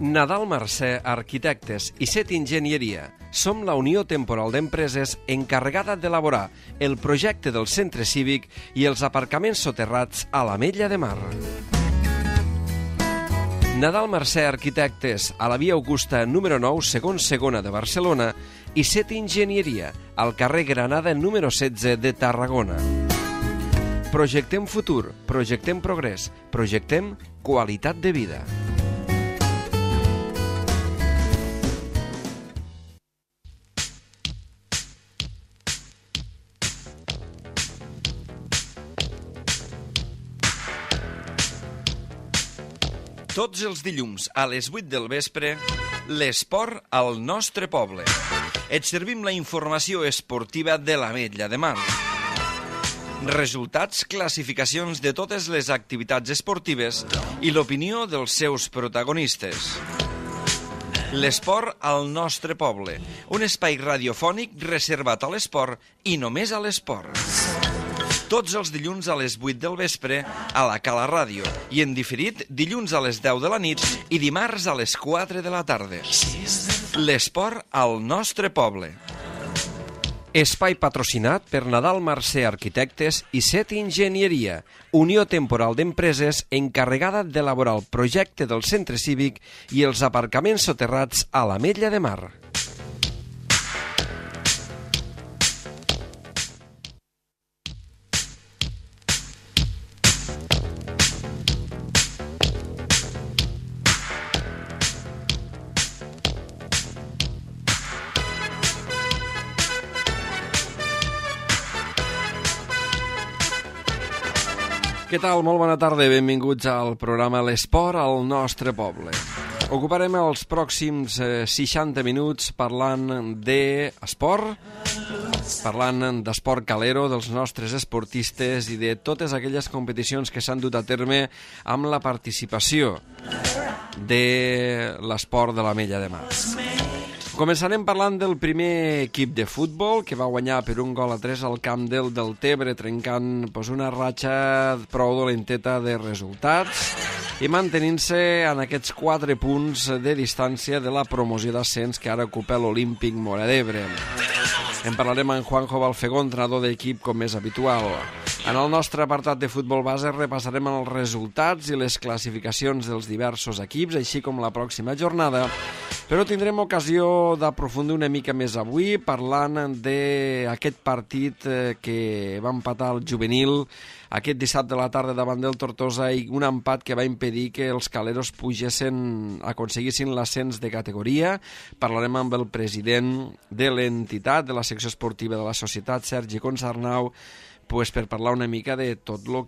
Nadal Mercè Arquitectes i Set Enginyeria. Som la Unió Temporal d'Empreses encarregada d'elaborar el projecte del centre cívic i els aparcaments soterrats a l'Ametlla de Mar. Nadal Mercè Arquitectes, a la via Augusta número 9, segon segona de Barcelona, i Set Enginyeria, al carrer Granada número 16 de Tarragona. Projectem futur, projectem progrés, projectem qualitat de vida. Tots els dilluns a les 8 del vespre, l'esport al nostre poble. Et servim la informació esportiva de l'Ametlla de Mar. Resultats, classificacions de totes les activitats esportives i l'opinió dels seus protagonistes. L'esport al nostre poble, un espai radiofònic reservat a l'esport i només a l'esport. Tots els dilluns a les 8 del vespre a la Cala Ràdio i en diferit dilluns a les 10 de la nit i dimarts a les 4 de la tarda. L'esport al nostre poble. Espai patrocinat per Nadal Mercè Arquitectes i Set Enginyeria, Unió Temporal d'Empreses encarregada d'elaborar el projecte del centre cívic i els aparcaments soterrats a l'Ametlla de Mar. Què tal? Molt bona tarda i benvinguts al programa L'Esport al nostre poble. Ocuparem els pròxims 60 minuts parlant d'esport, parlant d'esport calero, dels nostres esportistes i de totes aquelles competicions que s'han dut a terme amb la participació de l'esport de l'Ametlla de Mar. Començarem parlant del primer equip de futbol que va guanyar per 1-3 al camp del Deltebre, trencant una ratxa prou dolenteta de resultats i mantenint-se en aquests 4 punts de distància de la promoció d'ascens que ara ocupa l'Olímpic Móra d'Ebre. En parlarem amb Juanjo Balfegó, entrenador d'equip com és habitual. En el nostre apartat de futbol base repassarem els resultats i les classificacions dels diversos equips, així com la pròxima jornada, però tindrem ocasió d'aprofundir una mica més avui parlant d'aquest partit que va empatar el juvenil aquest dissabte a la tarda davant del Tortosa i un empat que va impedir que els caleros aconseguissin l'ascens de categoria. Parlarem amb el president de l'entitat, de la secció esportiva de la societat, Sergi Consarnau, per parlar una mica de tot el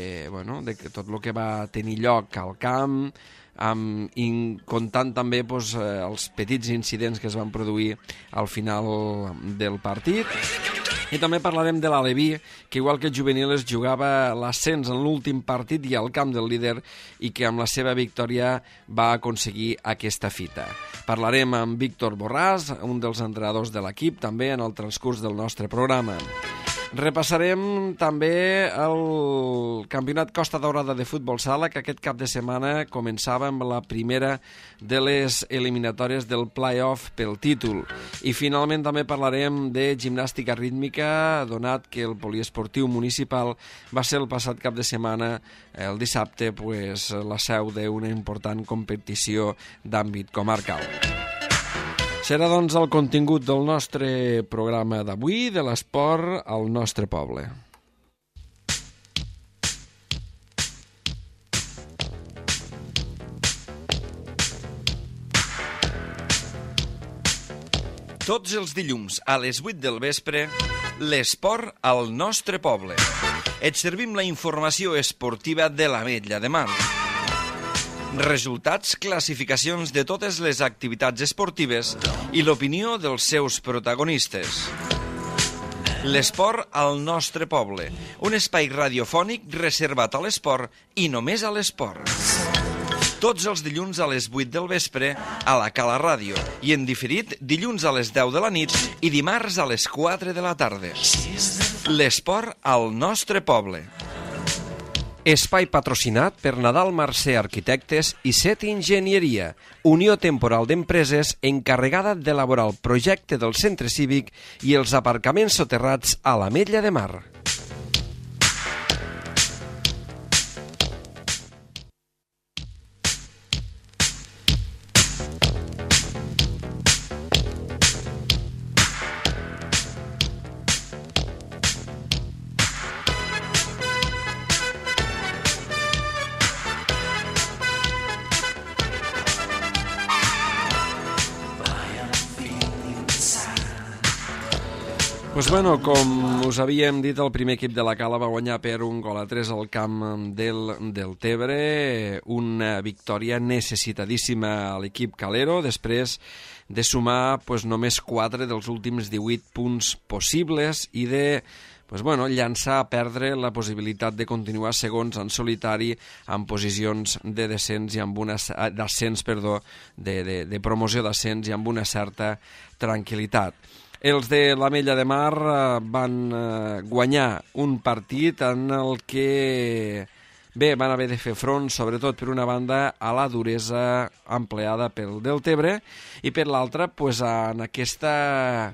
que va tenir lloc al camp, i comptant també els petits incidents que es van produir al final del partit. I també parlarem de l'Aleví, que igual que el juvenil es jugava l'ascens en l'últim partit i al camp del líder i que amb la seva victòria va aconseguir aquesta fita. Parlarem amb Víctor Borràs, un dels entrenadors de l'equip, també en el transcurs del nostre programa. Repassarem també el campionat Costa Daurada de futbol sala, que aquest cap de setmana començava amb la primera de les eliminatòries del play-off pel títol. I finalment també parlarem de gimnàstica rítmica, donat que el poliesportiu municipal va ser el passat cap de setmana, el dissabte, la seu d'una important competició d'àmbit comarcal. Serà, doncs, el contingut del nostre programa d'avui, de l'esport al nostre poble. Tots els dilluns a les 8 del vespre, l'esport al nostre poble. Et servim la informació esportiva de l'Ametlla de Mar. Resultats, classificacions de totes les activitats esportives i l'opinió dels seus protagonistes. L'esport al nostre poble, un espai radiofònic reservat a l'esport i només a l'esport. Tots els dilluns a les 8 del vespre a la Cala Ràdio i en diferit dilluns a les 10 de la nit i dimarts a les 4 de la tarda. L'esport al nostre poble. Espai patrocinat per Nadal Mercè Arquitectes i Set Enginyeria, Unió Temporal d'Empreses encarregada d'elaborar el projecte del centre cívic i els aparcaments soterrats a l'Ametlla de Mar. Pues bueno, com us havíem dit, el primer equip de la Cala va guanyar per 1-3 al camp del Tebre, una victòria necessitadíssima a l'equip calero, després de sumar només 4 dels últims 18 punts possibles i de llançar a perdre la possibilitat de continuar segons en solitari en posicions de descens i amb de promoció d'ascens i amb una certa tranquil·litat. Els de l'Ametlla de Mar van guanyar un partit en el que van haver de fer front, sobretot per una banda, a la duresa empleada pel Deltebre i per l'altra en aquesta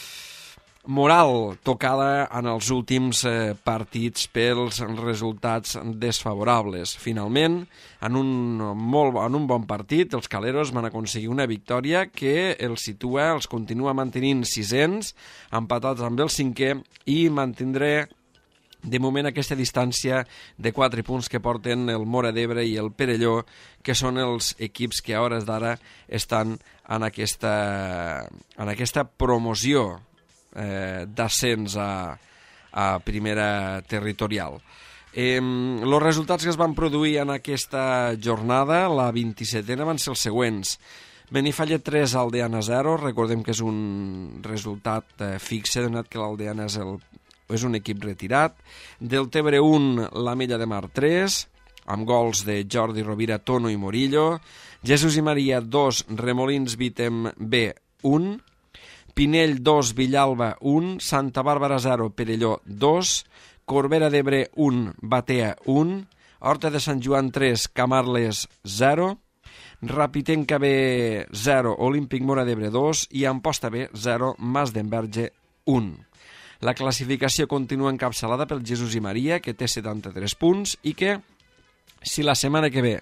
moral tocada en els últims partits pels resultats desfavorables. Finalment, en un bon partit, els caleros van aconseguir una victòria que els continua mantenint sisens, empatats amb el cinquè, i mantindré de moment aquesta distància de 4 punts que porten el Móra d'Ebre i el Perelló, que són els equips que a hores d'ara estan en aquesta promoció d'ascens a primera territorial. Els resultats que es van produir en aquesta jornada, la 27a, van ser els següents. Benifallet 3, Aldeana 0, recordem que és un resultat fixe, donat que l'Aldeana és un equip retirat. Deltebre 1, l'Ametlla de Mar 3, amb gols de Jordi Rovira, Tono i Morillo. Jesús i Maria 2, Remolins Vítem B 1, Pinell 2, Villalba 1, Santa Bàrbara 0, Perelló 2, Corbera d'Ebre 1, Batea 1, Horta de Sant Joan 3, Camarles 0, Rapitenca B 0, Olímpic Móra d'Ebre 2 i Amposta B 0, Mas d'Enverge 1. La classificació continua encapçalada pel Jesús i Maria, que té 73 punts i que, si la setmana que ve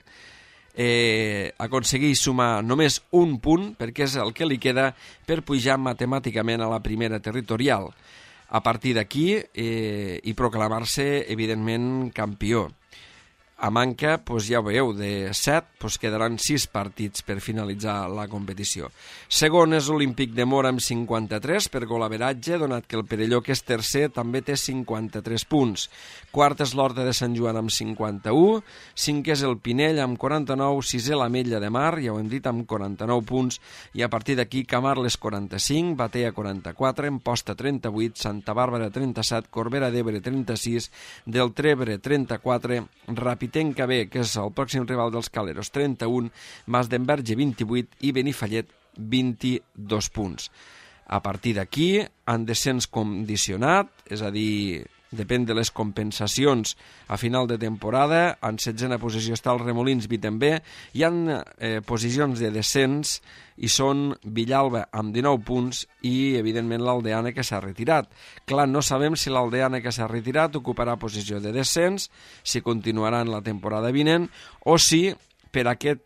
aconsegueix sumar només un punt, perquè és el que li queda per pujar matemàticament a la primera territorial. A partir d'aquí i proclamar-se, evidentment, campió. A manca, ja ho veieu, de 7, quedaran 6 partits per finalitzar la competició. Segon és l'Olímpic de Móra amb 53 per golaveratge, donat que el Perelló, que és tercer, també té 53 punts. Quart és l'Horta de Sant Joan amb 51, cinquè és el Pinell amb 49, sisè l'Ametlla de Mar, ja ho hem dit, amb 49 punts, i a partir d'aquí Camarles 45, Batea 44, Amposta 38, Santa Bàrbara 37, Corbera d'Ebre 36, Deltebre 34, Rapitenca B, que és el pròxim rival dels caleros, 31, Mas d'Enverge 28 i Benifallet 22 punts. A partir d'aquí, en descens condicionat, és a dir, depèn de les compensacions a final de temporada, en 16a posició està el Remolins Vítem B, hi ha posicions de descens i són Villalba amb 19 punts i, evidentment, l'Aldeana, que s'ha retirat. Clar, no sabem si l'Aldeana, que s'ha retirat, ocuparà posició de descens, si continuarà en la temporada vinent, o si, per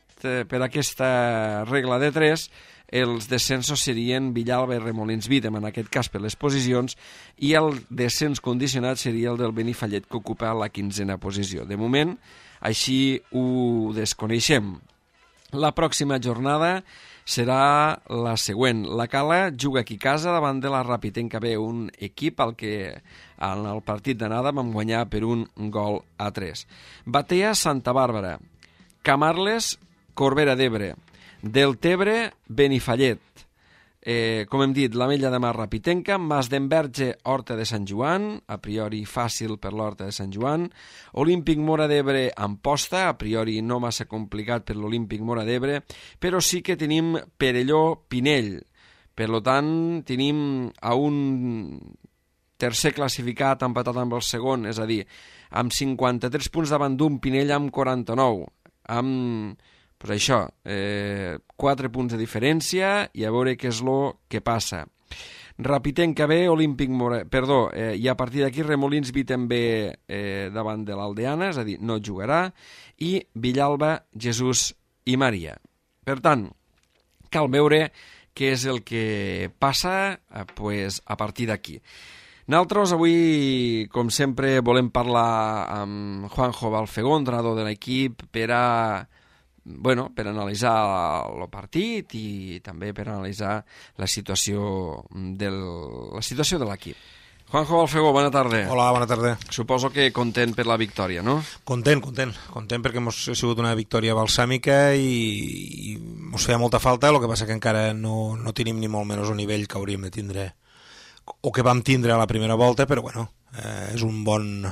aquesta regla de 3, els descensos serien Villalba i Remolins Vítem, en aquest cas per les posicions, i el descens condicionat seria el del Benifallet, que ocupa la 15a posició. De moment, així ho desconeixem. La pròxima jornada serà la següent. La Cala juga aquí a casa davant de la Rapitenca B, un equip al que en el partit d'anada vam guanyar per 1-3. Batea, Santa Bàrbara. Camarles, Corbera d'Ebre. Deltebre, Benifallet. Com hem dit, l'Ametlla de Mar, Rapitenca. Mas d'Enverge, Horta de Sant Joan, a priori fàcil per l'Horta de Sant Joan. Olímpic Móra d'Ebre, Amposta, a priori no massa complicat per l'Olímpic Móra d'Ebre, però sí que tenim Perelló, Pinell. Per tant, tenim a un tercer classificat, empatat amb el segon, és a dir, amb 53 punts davant d'un, Pinell amb 49, amb, pues això, 4 punts de diferència, i a veure què és el que passa. Rapitenc que ve, i a partir d'aquí Remolins vi també davant de l'Aldeana, és a dir, no jugarà, i Villalba, Jesús i Maria. Per tant, cal veure què és el que passa a partir d'aquí. Nosaltres avui, com sempre, volem parlar amb Juanjo Balfegó, entrenador de l'equip, per analitzar el partit i també per analitzar la situació de l'equip. Juanjo Balfegó, bona tarda. Hola, bona tarda. Suposo que content per la victòria, no? Content perquè ha sigut una victòria balsàmica i ens feia molta falta, el que passa que encara no tenim ni molt menys el nivell que hauríem de tindre o que vam tindre a la primera volta, però bueno, és un bon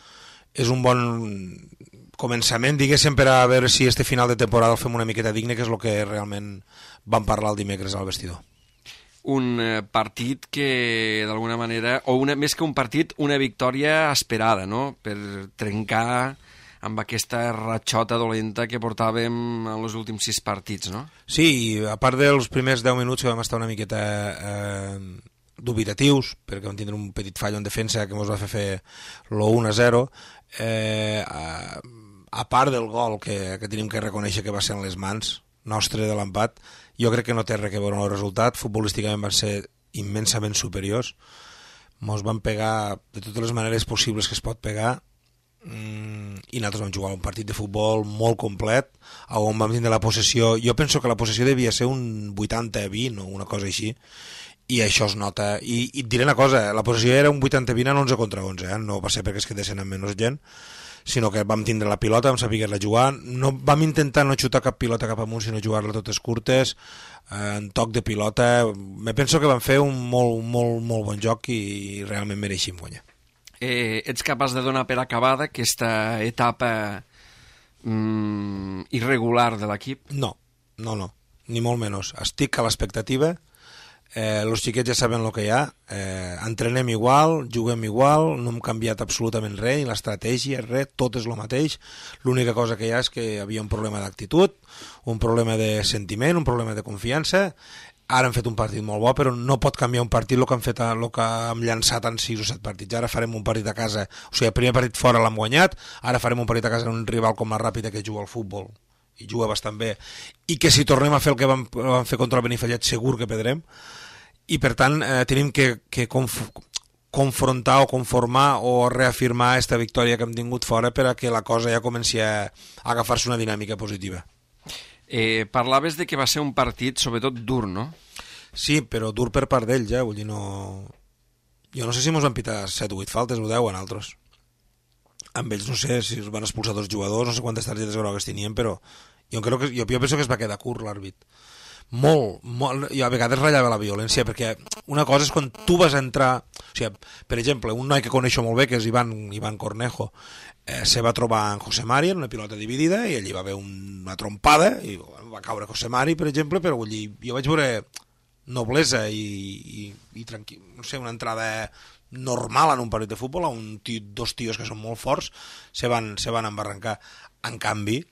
començament, diguéssim, per a veure si este final de temporada el fem una miqueta digne, que és el que realment vam parlar el dimecres al vestidor. Un partit que, d'alguna manera, més que un partit, una victòria esperada, no?, per trencar amb aquesta ratxota dolenta que portàvem en els últims 6 partits, no? Sí, a part dels primers 10 minuts que vam estar una miqueta dubitatius, perquè vam tindre un petit fallo en defensa que ens va fer l'1-0, a part del gol que tenim que reconèixer que va ser en les mans nostre de l'empat, jo crec que no té res a veure amb el resultat. Futbolísticament van ser immensament superiors, ens van pegar de totes les maneres possibles que es pot pegar, i nosaltres vam jugar un partit de futbol molt complet, on vam tindre la possessió. Jo penso que la possessió devia ser un 80-20 o una cosa així, i això es nota. I et diré una cosa, la possessió era un 80-20 en 11 contra 11, no va ser perquè es quedessin amb menys gent, sinó que vam tindre la pilota, vam saber-la jugar, no, vam intentar no xutar cap pilota cap amunt, sinó jugar-la totes curtes, en toc de pilota. Me penso que vam fer un molt bon joc i realment mereixim guanyar. Ets capaç de donar per acabada aquesta etapa irregular de l'equip? No, ni molt menys. Estic a l'expectativa. Els xiquets ja saben el que hi ha, entrenem igual, juguem igual, no hem canviat absolutament res, ni l'estratègia, res, tot és el mateix. L'única cosa que hi ha és que hi havia un problema d'actitud, un problema de sentiment, un problema de confiança. Ara hem fet un partit molt bo, però no pot canviar un partit el que hem llançat en 6 o 7 partits. Ara farem un partit a casa, o sigui, el primer partit fora l'hem guanyat, ara farem un partit a casa en un rival com la Ràpita que juga al futbol i juga bastant bé, i que si tornem a fer el que vam fer contra el Benifallet segur que perdrem, i per tant tenim que confrontar o conformar o reafirmar aquesta victòria que hem tingut fora per a que la cosa ja comenci a agafar-se una dinàmica positiva. Parlaves de que va ser un partit sobretot dur, no? Sí, però dur per part d'ells, vull dir, no... Jo no sé si ens van pitar 7 o 8 faltes o 10 en altres. Amb ells no sé si els van expulsar 2 jugadors, no sé quantes targetes grogues tenien, però jo penso que es va quedar curt l'àrbit. Molt, jo a vegades ratllava la violència, perquè una cosa és quan tu vas entrar, o sigui, per exemple, un noi que coneixo molt bé, que és Ivan Cornejo, se va trobar en José Mari en una pilota dividida i allí va haver una trompada i va caure José Mari, per exemple, però jo vaig veure noblesa i tranquil, no sé, una entrada normal en un partit de futbol, dos tios que són molt forts se van embarrancar. En canvi,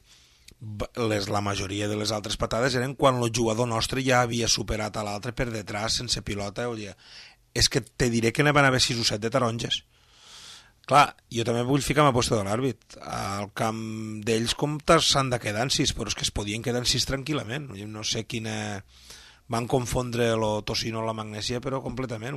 la majoria de les altres patades eren quan el jugador nostre ja havia superat a l'altre per detrás sense pilota. És que te diré que n'hi van haver 6 o 7 de taronges. Clar, jo també vull ficar-me a posta de l'àrbit. Al camp d'ells com s'han de quedar en 6, però és que es podien quedar en 6 tranquil·lament. No sé quina... Van confondre el tocino amb la magnèsia, però completament.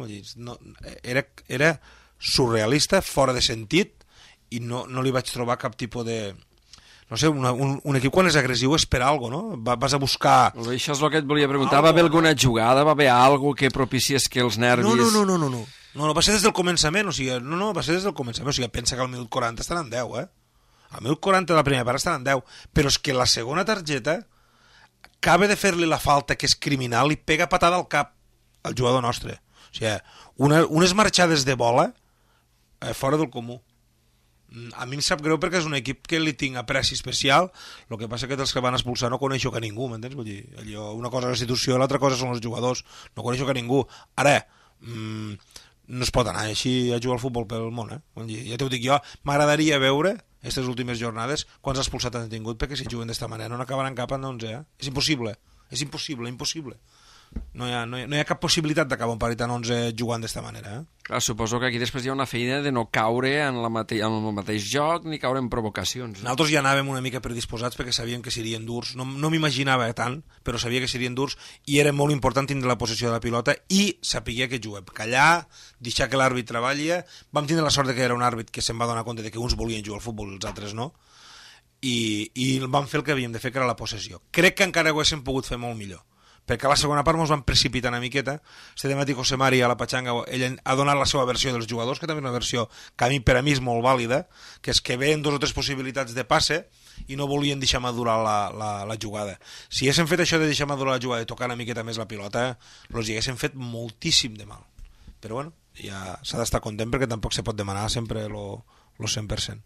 Era surrealista, fora de sentit, i no li vaig trobar cap tipus de... No sé, un equip quan és agressiu és per alguna cosa, no? Vas a buscar... Això és el que et volia preguntar. Va haver alguna jugada? Va haver alguna que propiciés que els nervis... No, va ser des del començament, va ser des del començament, pensa que al minut 40 estan en 10, Al minut 40 de la primera part estan en 10, però és que la segona targeta acaba de fer-li la falta, que és criminal, i pega patada al cap al jugador nostre. O sigui, unes marxades de bola fora del comú. A mi em sap greu perquè és un equip que li tinc apreci especial, el que passa que dels que van expulsar no coneixo que ningú, m'entens? Vull dir, una cosa és la institució, l'altra cosa són els jugadors, no coneixo que ningú. Ara, no es pot anar així a jugar al futbol pel món, ja t'ho dic jo, m'agradaria veure aquestes últimes jornades quants expulsats han tingut, perquè si juguen d'esta manera no acabaran cap en 11, és impossible, impossible. No hi ha cap possibilitat d'acabar un partit en 11 jugant d'esta manera. Clar, suposo que aquí després hi ha una feina de no caure en el mateix joc ni caure en provocacions. Nosaltres ja anàvem una mica predisposats perquè sabíem que serien durs, no m'imaginava tant, però sabia que serien durs i era molt important tindre la possessió de la pilota i saber que juguem, callar, deixar que l'àrbit treballi. Vam tindre la sort que era un àrbit que se'n va donar compte que uns volien jugar al futbol i els altres no, i vam fer el que havíem de fer, que era la possessió. Crec que encara ho haguéssim pogut fer molt millor, perquè a la segona part ens van precipitar una miqueta. Este temàtic José Mari a la Pachanga, ell ha donat la seva versió dels jugadors, que també és una versió que per a mi és molt vàlida, que és que veien 2 o 3 possibilitats de passe i no volien deixar madurar la jugada. Si haguéssim fet això de deixar madurar la jugada i tocar una miqueta més la pilota, els hi haguéssim fet moltíssim de mal. Però bueno, ja s'ha d'estar content perquè tampoc se pot demanar sempre lo 100%.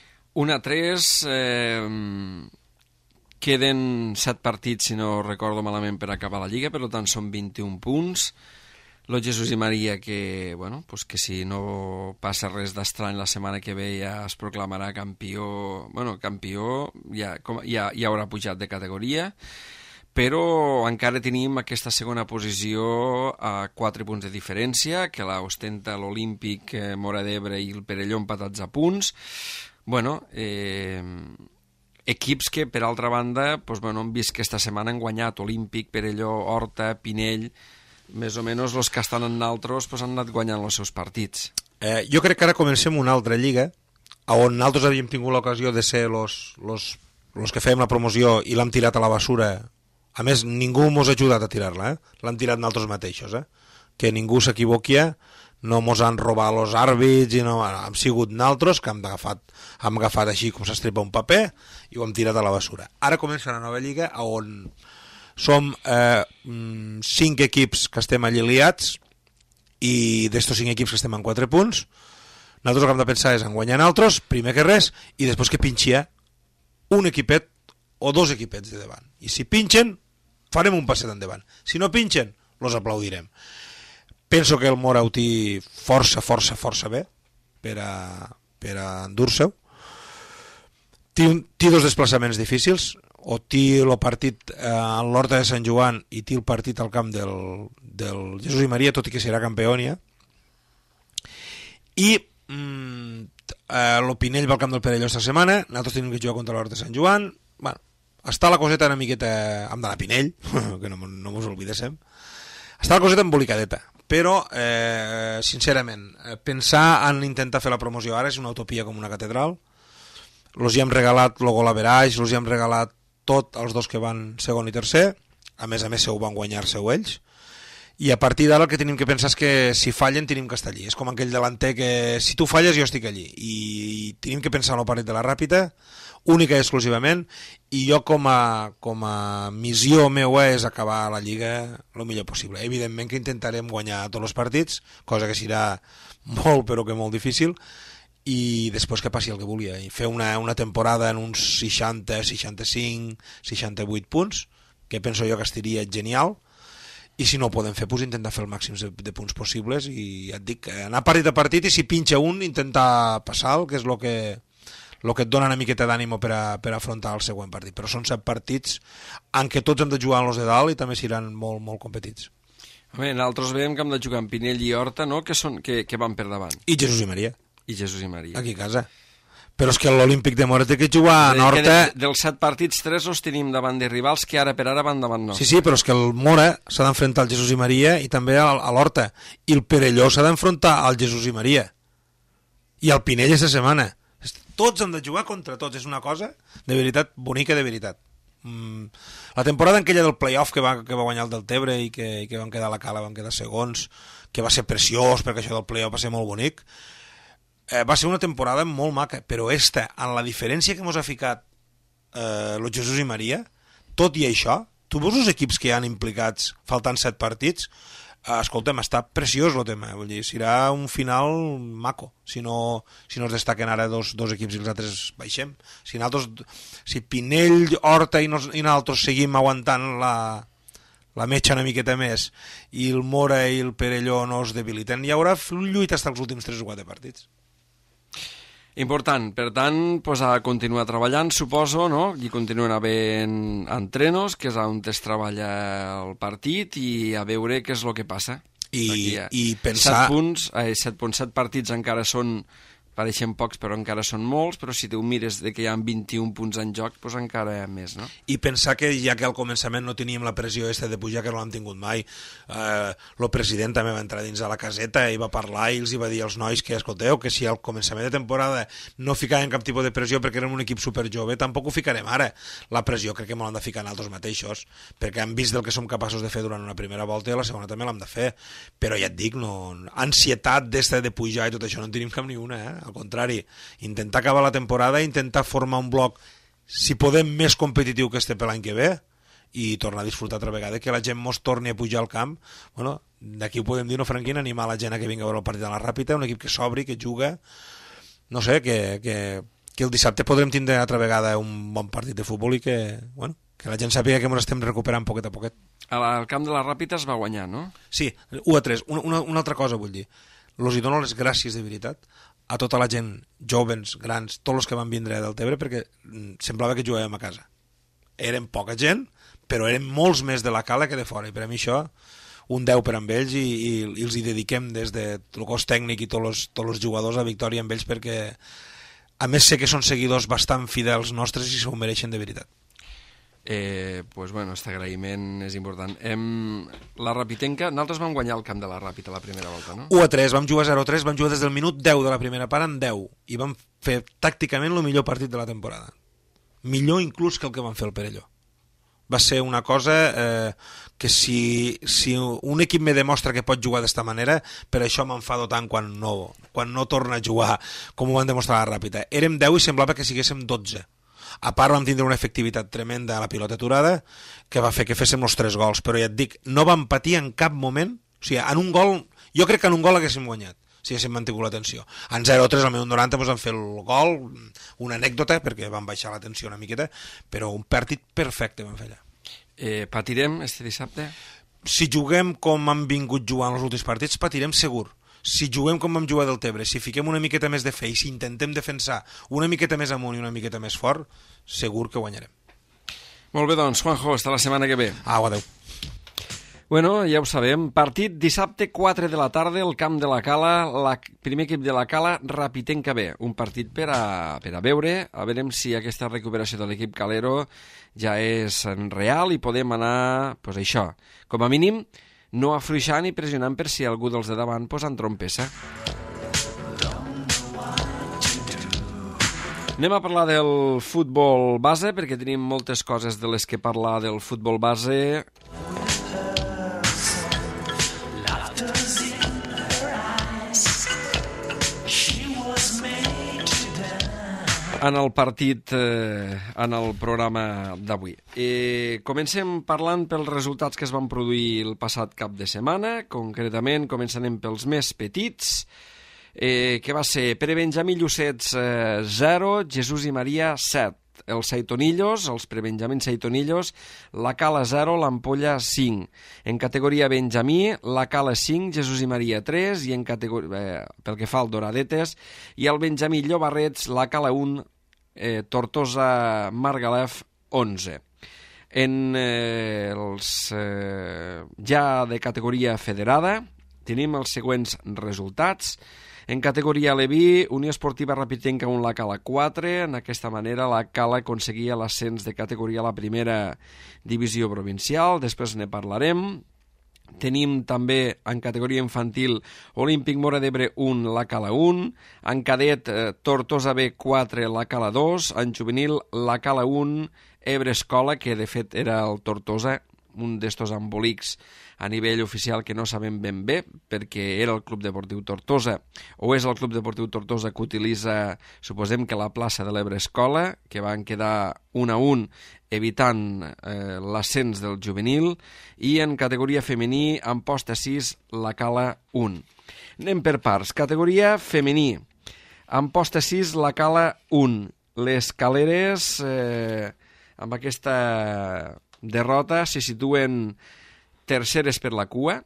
1-3... Queden 7 partits, si no recordo malament, per acabar la Lliga, per tant són 21 punts. Lo Jesús i Maria, que, bueno, pues que si no passa res d'estrany la setmana que ve ja es proclamarà campió. Bueno, campió ja haurà pujat de categoria, però encara tenim aquesta segona posició a 4 punts de diferència, que la ostenta l'Olímpic, Móra d'Ebre i el Perelló empatats a punts. Bueno, equips que, per altra banda, doncs, bueno, hem vist que esta setmana han guanyat Olímpic, Perelló, Horta, Pinell, més o menys els que estan en altres doncs, han anat guanyant els seus partits. Jo crec que ara comencem una altra lliga on nosaltres havíem tingut l'ocasió de ser los que fèiem la promoció i l'hem tirat a la basura. A més, ningú mos ha ajudat a tirar-la, l'hem tirat nosaltres mateixos, que ningú s'equivoqui, no mos han robat els àrbits i no, hem sigut naltros que hem agafat així com s'estripa un paper i ho hem tirat a la basura. Ara comença una nova lliga on som 5 equips que estem allí liats i d'estos 5 equips que estem en 4 punts. Nosaltres el que hem de pensar és en guanyar naltros, primer que res, i després que pinxia un equipet o 2 equipets de davant. I si pinxen, farem un passet endavant. Si no pinxen, los aplaudirem. Penso que el Móra ho té força bé per a endur-se-ho. Té 2 desplaçaments difícils, o té el partit a l'Horta de Sant Joan i té el partit al camp del Jesús i Maria, tot i que serà campiònia. I el Pinell va al camp del Perelló esta setmana, nosaltres tenim que jugar contra l'Horta de Sant Joan. Bueno, està la coseta una miqueta... Hem d'anar a Pinell, que no mos oblidéssim. Està la coseta embolicadeta. Però, sincerament, pensar en intentar fer la promoció ara és una utopia com una catedral. Els hi hem regalat el gol average, els hi hem regalat tot els 2 que van segon i tercer, a més se ho van guanyar-se ells, i a partir d'ara el que tenim que pensar és que si fallen tenim que estar allí. És com aquell delanter que si tu falles jo estic allí, i tenim que pensar en el partit de la Ràpita, única i exclusivament, i jo com a missió meua és acabar la Lliga el millor possible. Evidentment que intentarem guanyar tots els partits, cosa que serà molt però que molt difícil, i després que passi el que volia, i fer una temporada en uns 60, 65, 68 punts, que penso jo que estaria genial, i si no ho podem fer, doncs intentar fer el màxim de punts possibles, i ja et dic, anar partit a partit, i si pinxa un, intentar passar, que és el que et dona una miqueta d'ànimo per afrontar el següent partit. Però són 7 partits en què tots hem de jugar en els de dalt i també seran molt, molt competits. Bé, nosaltres veiem que hem de jugar amb Pinell i Horta, no?, que van per davant. I Jesús i Maria. Aquí a casa. Però és que l'Olímpic de Móra té que jugar a Horta... Dels 7 partits, 3 els tenim davant de rivals que ara per ara van davant no. Sí, però és que el Móra s'ha d'enfrontar al Jesús i Maria i també a l'Horta. I el Perelló s'ha d'enfrontar al Jesús i Maria. I al Pinell aquesta setmana. Tots han de jugar contra tots, és una cosa de veritat, bonica de veritat. La temporada aquella del playoff que va guanyar el Deltebre i que van quedar a la cala, van quedar segons, que va ser preciós perquè això del playoff va ser molt bonic, va ser una temporada molt maca, però esta, en la diferència que ens ha ficat el Jesús i Maria, tot i això, tu veus els equips que hi han implicats faltant 7 partits, escolta'm, està preciós el tema, vull dir, serà un final maco, si no es destaquen ara dos equips i els altres baixem. Si Pinell, Horta i nosaltres seguim aguantant la metxa una miqueta més i el Mora i el Perelló no es debiliten, hi haurà lluita fins als últims 3 o 4 partits. Important, per tant, pues, a continuar treballant, suposo, no? I continuen havent entrenos, que és on es treballa el partit, i a veure què és el que passa. I pensar... 7 partits encara són... pareixen pocs, però encara són molts, però si tu mires de que hi ha 21 punts en joc, doncs encara més, no? I pensar que ja que al començament no teníem la pressió de pujar, que no l'hem tingut mai, el president també va entrar dins de la caseta i va parlar i els va dir als nois que, escolteu, que si al començament de temporada no ficàvem cap tipus de pressió perquè érem un equip superjove, tampoc ho ficarem ara. La pressió crec que m'ho hem de ficar nosaltres mateixos, perquè hem vist del que som capaços de fer durant una primera volta i a la segona també l'hem de fer. Però ja et dic, no, ansietat de pujar i tot això no en tenim cap ni una, Al contrari, intentar acabar la temporada i intentar formar un bloc, si podem, més competitiu que per l'any que ve i tornar a disfrutar altra vegada, que la gent mos torni a pujar al camp. Bueno, d'aquí ho podem dir, no, Franquín, animar la gent a que vingui a veure el partit de la Ràpita, un equip que s'obri, que juga, no sé, que el dissabte podrem tindre altra vegada un bon partit de futbol i que, bueno, que la gent sàpiga que ens estem recuperant poquet a poquet. Al camp de la Ràpita es va guanyar, no? Sí, 1-3. Una altra cosa vull dir. Els hi dono les gràcies de veritat a tota la gent, jovens, grans, tots els que van vindre del Tebre, perquè semblava que jugàvem a casa. Érem poca gent, però érem molts més de la cala que de fora, i per a mi això, un 10 per amb ells, i els hi dediquem des del cos tècnic i tots els jugadors a victòria amb ells, perquè a més sé que són seguidors bastant fidels nostres i s'ho mereixen de veritat. Pues bueno, aquest agraïment és important. La Rapitenca, nosaltres vam guanyar el camp de la Ràpita la primera volta, no? 1-3, vam jugar 0-3, vam jugar des del minut 10 de la primera part en 10 i vam fer tàcticament el millor partit de la temporada. Millor inclús que el que vam fer el Perelló. Va ser una cosa que si un equip me demostra que pot jugar d'esta manera, per això m'enfado tant quan no torna a jugar com ho van demostrar a la Ràpita. Érem 10 i semblava que siguéssim 12. A part vam tindre una efectivitat tremenda a la pilota aturada que va fer que féssim els 3 gols, però ja et dic, no vam patir en cap moment, o sigui, en un gol, jo crec que en un gol haguéssim guanyat si haguéssim mantingut la tensió. En 0-3 al minut 90 doncs, vam fer el gol, una anècdota perquè vam baixar la tensió una miqueta, però un partit perfecte vam fer allà. Patirem este dissabte? Si juguem com hem vingut jugant els últims partits, patirem segur. Si juguem com vam jugar del Tebre, si fiquem una miqueta més de fe i si intentem defensar una miqueta més amunt i una miqueta més fort, segur que guanyarem. Molt bé, doncs, Juanjo, hasta la setmana que ve. Au, adeu. Bueno, ja ho sabem, partit dissabte 4 de la tarda, el camp de la Cala, primer equip de la Cala, Rapitenca B. Un partit per a veure, a veure si aquesta recuperació de l'equip calero ja és real i podem anar, doncs això, com a mínim, no afluixant i pressionant per si algú dels de davant en trompessa. Anem a parlar del futbol base, perquè tenim moltes coses de les que parlar del futbol base. En el partit, en el programa d'avui. Comencem parlant pels resultats que es van produir el passat cap de setmana. Concretament, començarem pels més petits, que va ser Pere Benjamí Llucets 0, Jesús i Maria 7. Els Saitonillos, els prebenjamins Saitonillos, la Cala 0, l'Ampolla 5. En categoria Benjamí, la Cala 5, Jesús i Maria 3, i pel que fa al Doradetes, i el Benjamí Llobarrets, la Cala 1, Tortosa Margalef 11. Ja de categoria federada tenim els següents resultats. En categoria Leví, Unió Esportiva Rapitenca 1, la Cala 4. En aquesta manera la Cala aconseguia l'ascens de categoria a la primera divisió provincial, després ne parlarem. Tenim també en categoria infantil Olímpic Móra d'Ebre 1, la Cala 1, en cadet Tortosa B 4, la Cala 2, en juvenil la Cala 1, Ebre Escola, que de fet era el Tortosa, un d'estos embolics a nivell oficial que no sabem ben bé, perquè era el Club Deportiu Tortosa, o és el Club Deportiu Tortosa que utilitza, suposem que la plaça de l'Ebre Escola, que van quedar 1-1, evitant l'ascens del juvenil, i en categoria femení, en posta 6, la Cala 1. Anem per parts. Categoria femení, en posta 6, la Cala 1. Les caleres, amb aquesta derrota, se situen terceres per la cua,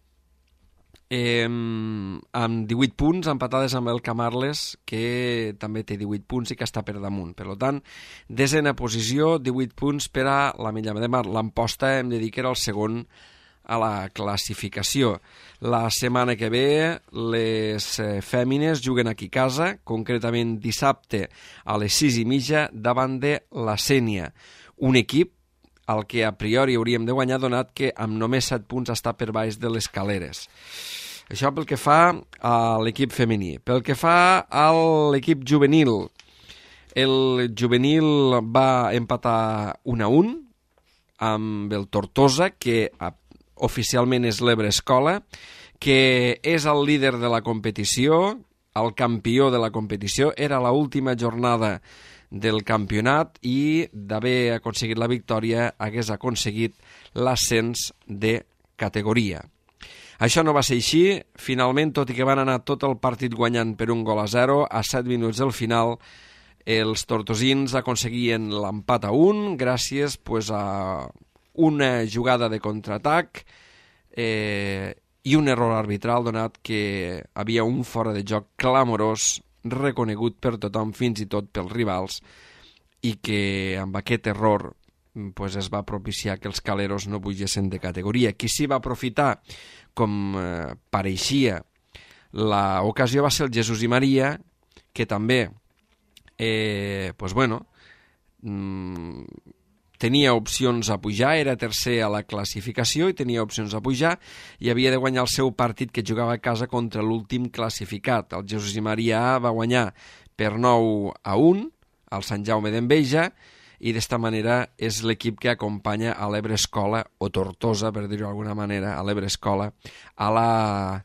amb 18 punts, empatades amb el Camarles, que també té 18 punts i que està per damunt. Per tant, desena posició, 18 punts per a la Mella de Mar. L'Amposta hem de dir que era el segon a la classificació. La setmana que ve les fèmines juguen aquí a casa, concretament dissabte a les 6:30 davant de la Sénia, un equip al que a priori hauríem de guanyar, donat que amb només 7 punts està per baix de les Caleres. Això pel que fa a l'equip femení. Pel que fa a l'equip juvenil, el juvenil va empatar 1-1 amb el Tortosa, que oficialment és l'Ebre Escola, que és el líder de la competició, el campió de la competició. Era l'última jornada del campionat i d'haver aconseguit la victòria hagués aconseguit l'ascens de categoria. Això no va ser així. Finalment, tot i que van anar tot el partit guanyant per 1-0, a 7 minuts del final els tortosins aconseguien l'empat a 1 gràcies a una jugada de contraatac i un error arbitral, donat que havia un fora de joc clamorós reconegut per tothom, fins i tot pels rivals, i que amb aquest error es va propiciar que els caleros no pugessin de categoria. Qui s'hi va aprofitar, com pareixia, l'ocasió va ser el Jesús i Maria, que també tenia opcions a pujar, era tercer a la classificació i tenia opcions a pujar, i havia de guanyar el seu partit, que jugava a casa contra l'últim classificat. El Jesús i Maria A va guanyar per 9-1 al Sant Jaume d'Enveja, i d'esta manera és l'equip que acompanya a l'Ebre Escola, o Tortosa, per dir-ho d'alguna manera, a l'Ebre Escola, a la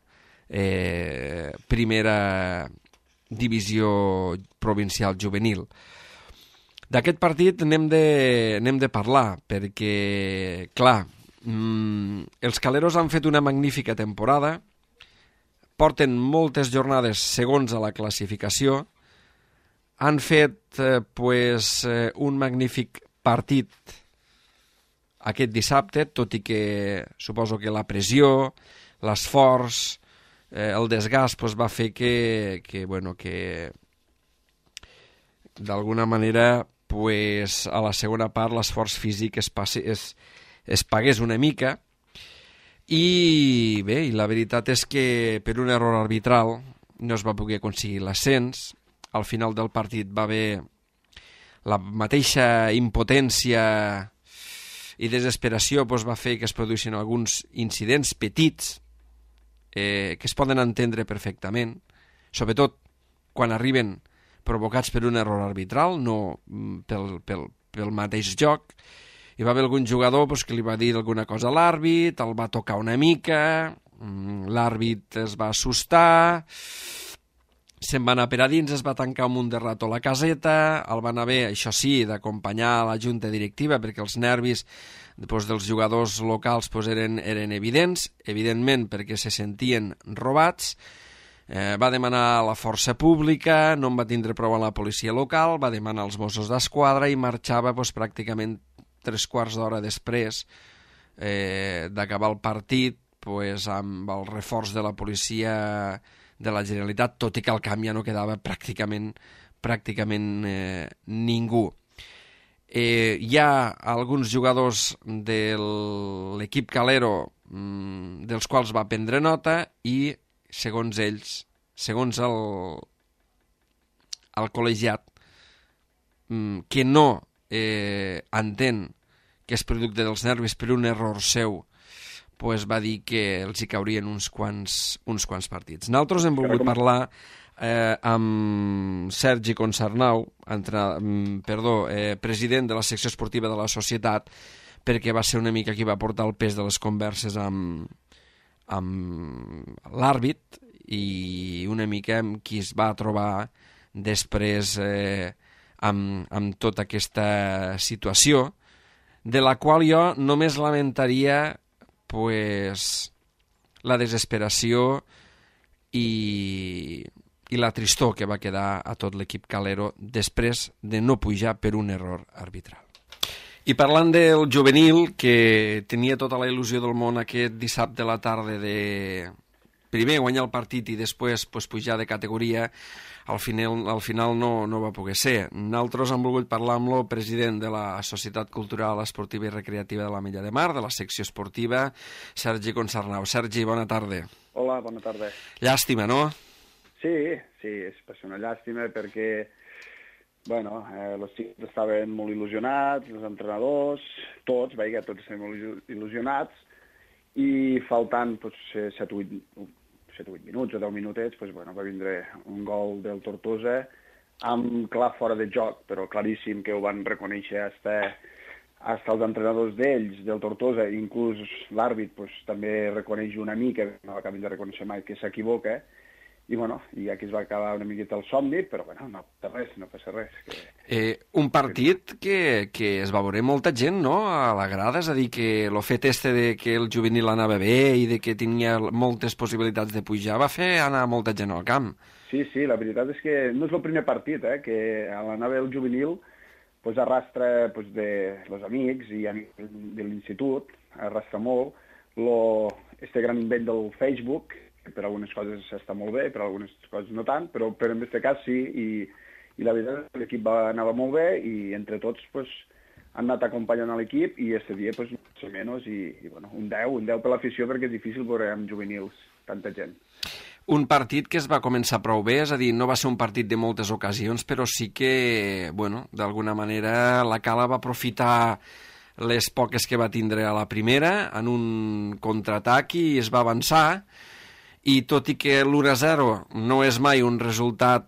primera divisió provincial juvenil. D'aquest partit n'hem de parlar, perquè, clar, els caleros han fet una magnífica temporada, porten moltes jornades segons a la classificació, han fet un magnífic partit aquest dissabte, tot i que suposo que la pressió, l'esforç, el desgast va fer que d'alguna manera a la segona part l'esforç físic es pagués una mica, i bé, la veritat és que per un error arbitral no es va poder aconseguir l'ascens. Al final del partit va haver la mateixa impotència i desesperació, va fer que es produïssin alguns incidents petits que es poden entendre perfectament, sobretot quan arriben provocats per un error arbitral, no pel mateix joc. Hi va haver algun jugador que li va dir alguna cosa a l'àrbit, el va tocar una mica, l'àrbit es va assustar, se'n va anar per a dins, es va tancar un munt de rato a la caseta, el van haver, això sí, d'acompanyar la junta directiva, perquè els nervis dels jugadors locals eren evidents, evidentment perquè se sentien robats. Va demanar la força pública, no en va tindre prou a la policia local, va demanar als Mossos d'Esquadra i marxava pràcticament 3/4 d'hora després d'acabar el partit amb el reforç de la policia de la Generalitat, tot i que al camp ja no quedava pràcticament ningú. Hi ha alguns jugadors de l'equip calero dels quals va prendre nota i, segons ells, segons el col·legiat, que no entén que és producte dels nervis per un error seu, va dir que els hi caurien uns quants partits. Nosaltres hem volgut parlar amb Sergi Concernau, president de la secció esportiva de la Societat, perquè va ser una mica qui va portar el pes de les converses amb l'àrbit i una mica amb qui es va trobar després amb tota aquesta situació, de la qual jo només lamentaria la desesperació i la tristor que va quedar a tot l'equip calero després de no pujar per un error arbitral. I parlant del juvenil, que tenia tota la il·lusió del món aquest dissabte a la tarda de primer guanyar el partit i després pues, pujar de categoria, al final no va poder ser. Nosaltres hem volgut parlar amb el president de la Societat Cultural, Esportiva i Recreativa de la Mella de Mar, de la secció esportiva, Sergi Concarnau. Sergi, bona tarda. Hola, bona tarda. Llàstima, no? Sí, és una llàstima perquè els xics estaven molt il·lusionats, els entrenadors, tots estem molt il·lusionats, i faltant 7-8 minuts o 10 minutets va vindre un gol del Tortosa amb clar fora de joc, però claríssim que ho van reconèixer hasta els entrenadors d'ells, del Tortosa, inclús l'àrbit també reconeix una mica, no acabem de reconèixer mai que s'equivoca, i aquí es va acabar una miqueta el somni, però no passa res. Un partit que es va veure molta gent, no?, a la grada, és a dir, que el fet de que el juvenil anava bé i de que tenia moltes possibilitats de pujar va fer anar molta gent al camp. Sí, la veritat és que no és el primer partit, que a l'anava el juvenil arrastra dels amics i amics de l'institut, arrastra molt este gran invent del Facebook, que per algunes coses està molt bé, per algunes coses no tant, però en aquest cas sí, i la veritat és que l'equip anava molt bé i entre tots han anat acompanyant l'equip i aquest dia més o menys, un 10 per l'afició perquè és difícil veure amb juvenils tanta gent. Un partit que es va començar prou bé, és a dir, no va ser un partit de moltes ocasions, però sí que, d'alguna manera la Cala va aprofitar les poques que va tindre a la primera en un contraatac i es va avançar, i tot i que l'1-0 no és mai un resultat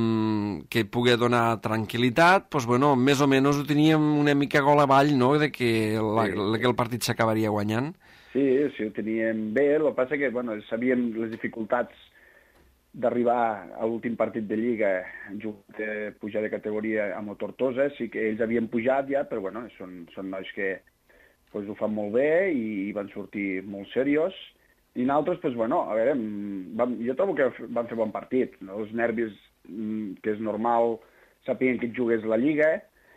que pugui donar tranquil·litat, més o menys ho teníem una mica gol avall, no?, de que el partit s'acabaria guanyant. Sí, ho teníem bé, el que passa que sabíem les dificultats d'arribar a l'últim partit de Lliga, pujar de categoria amb el Tortosa, sí que ells havien pujat ja, però són nois que ho fan molt bé i van sortir molt serios. I nosaltres, a veure, jo trobo que van fer bon partit. Els nervis, que és normal, sapien que et jugués la Lliga,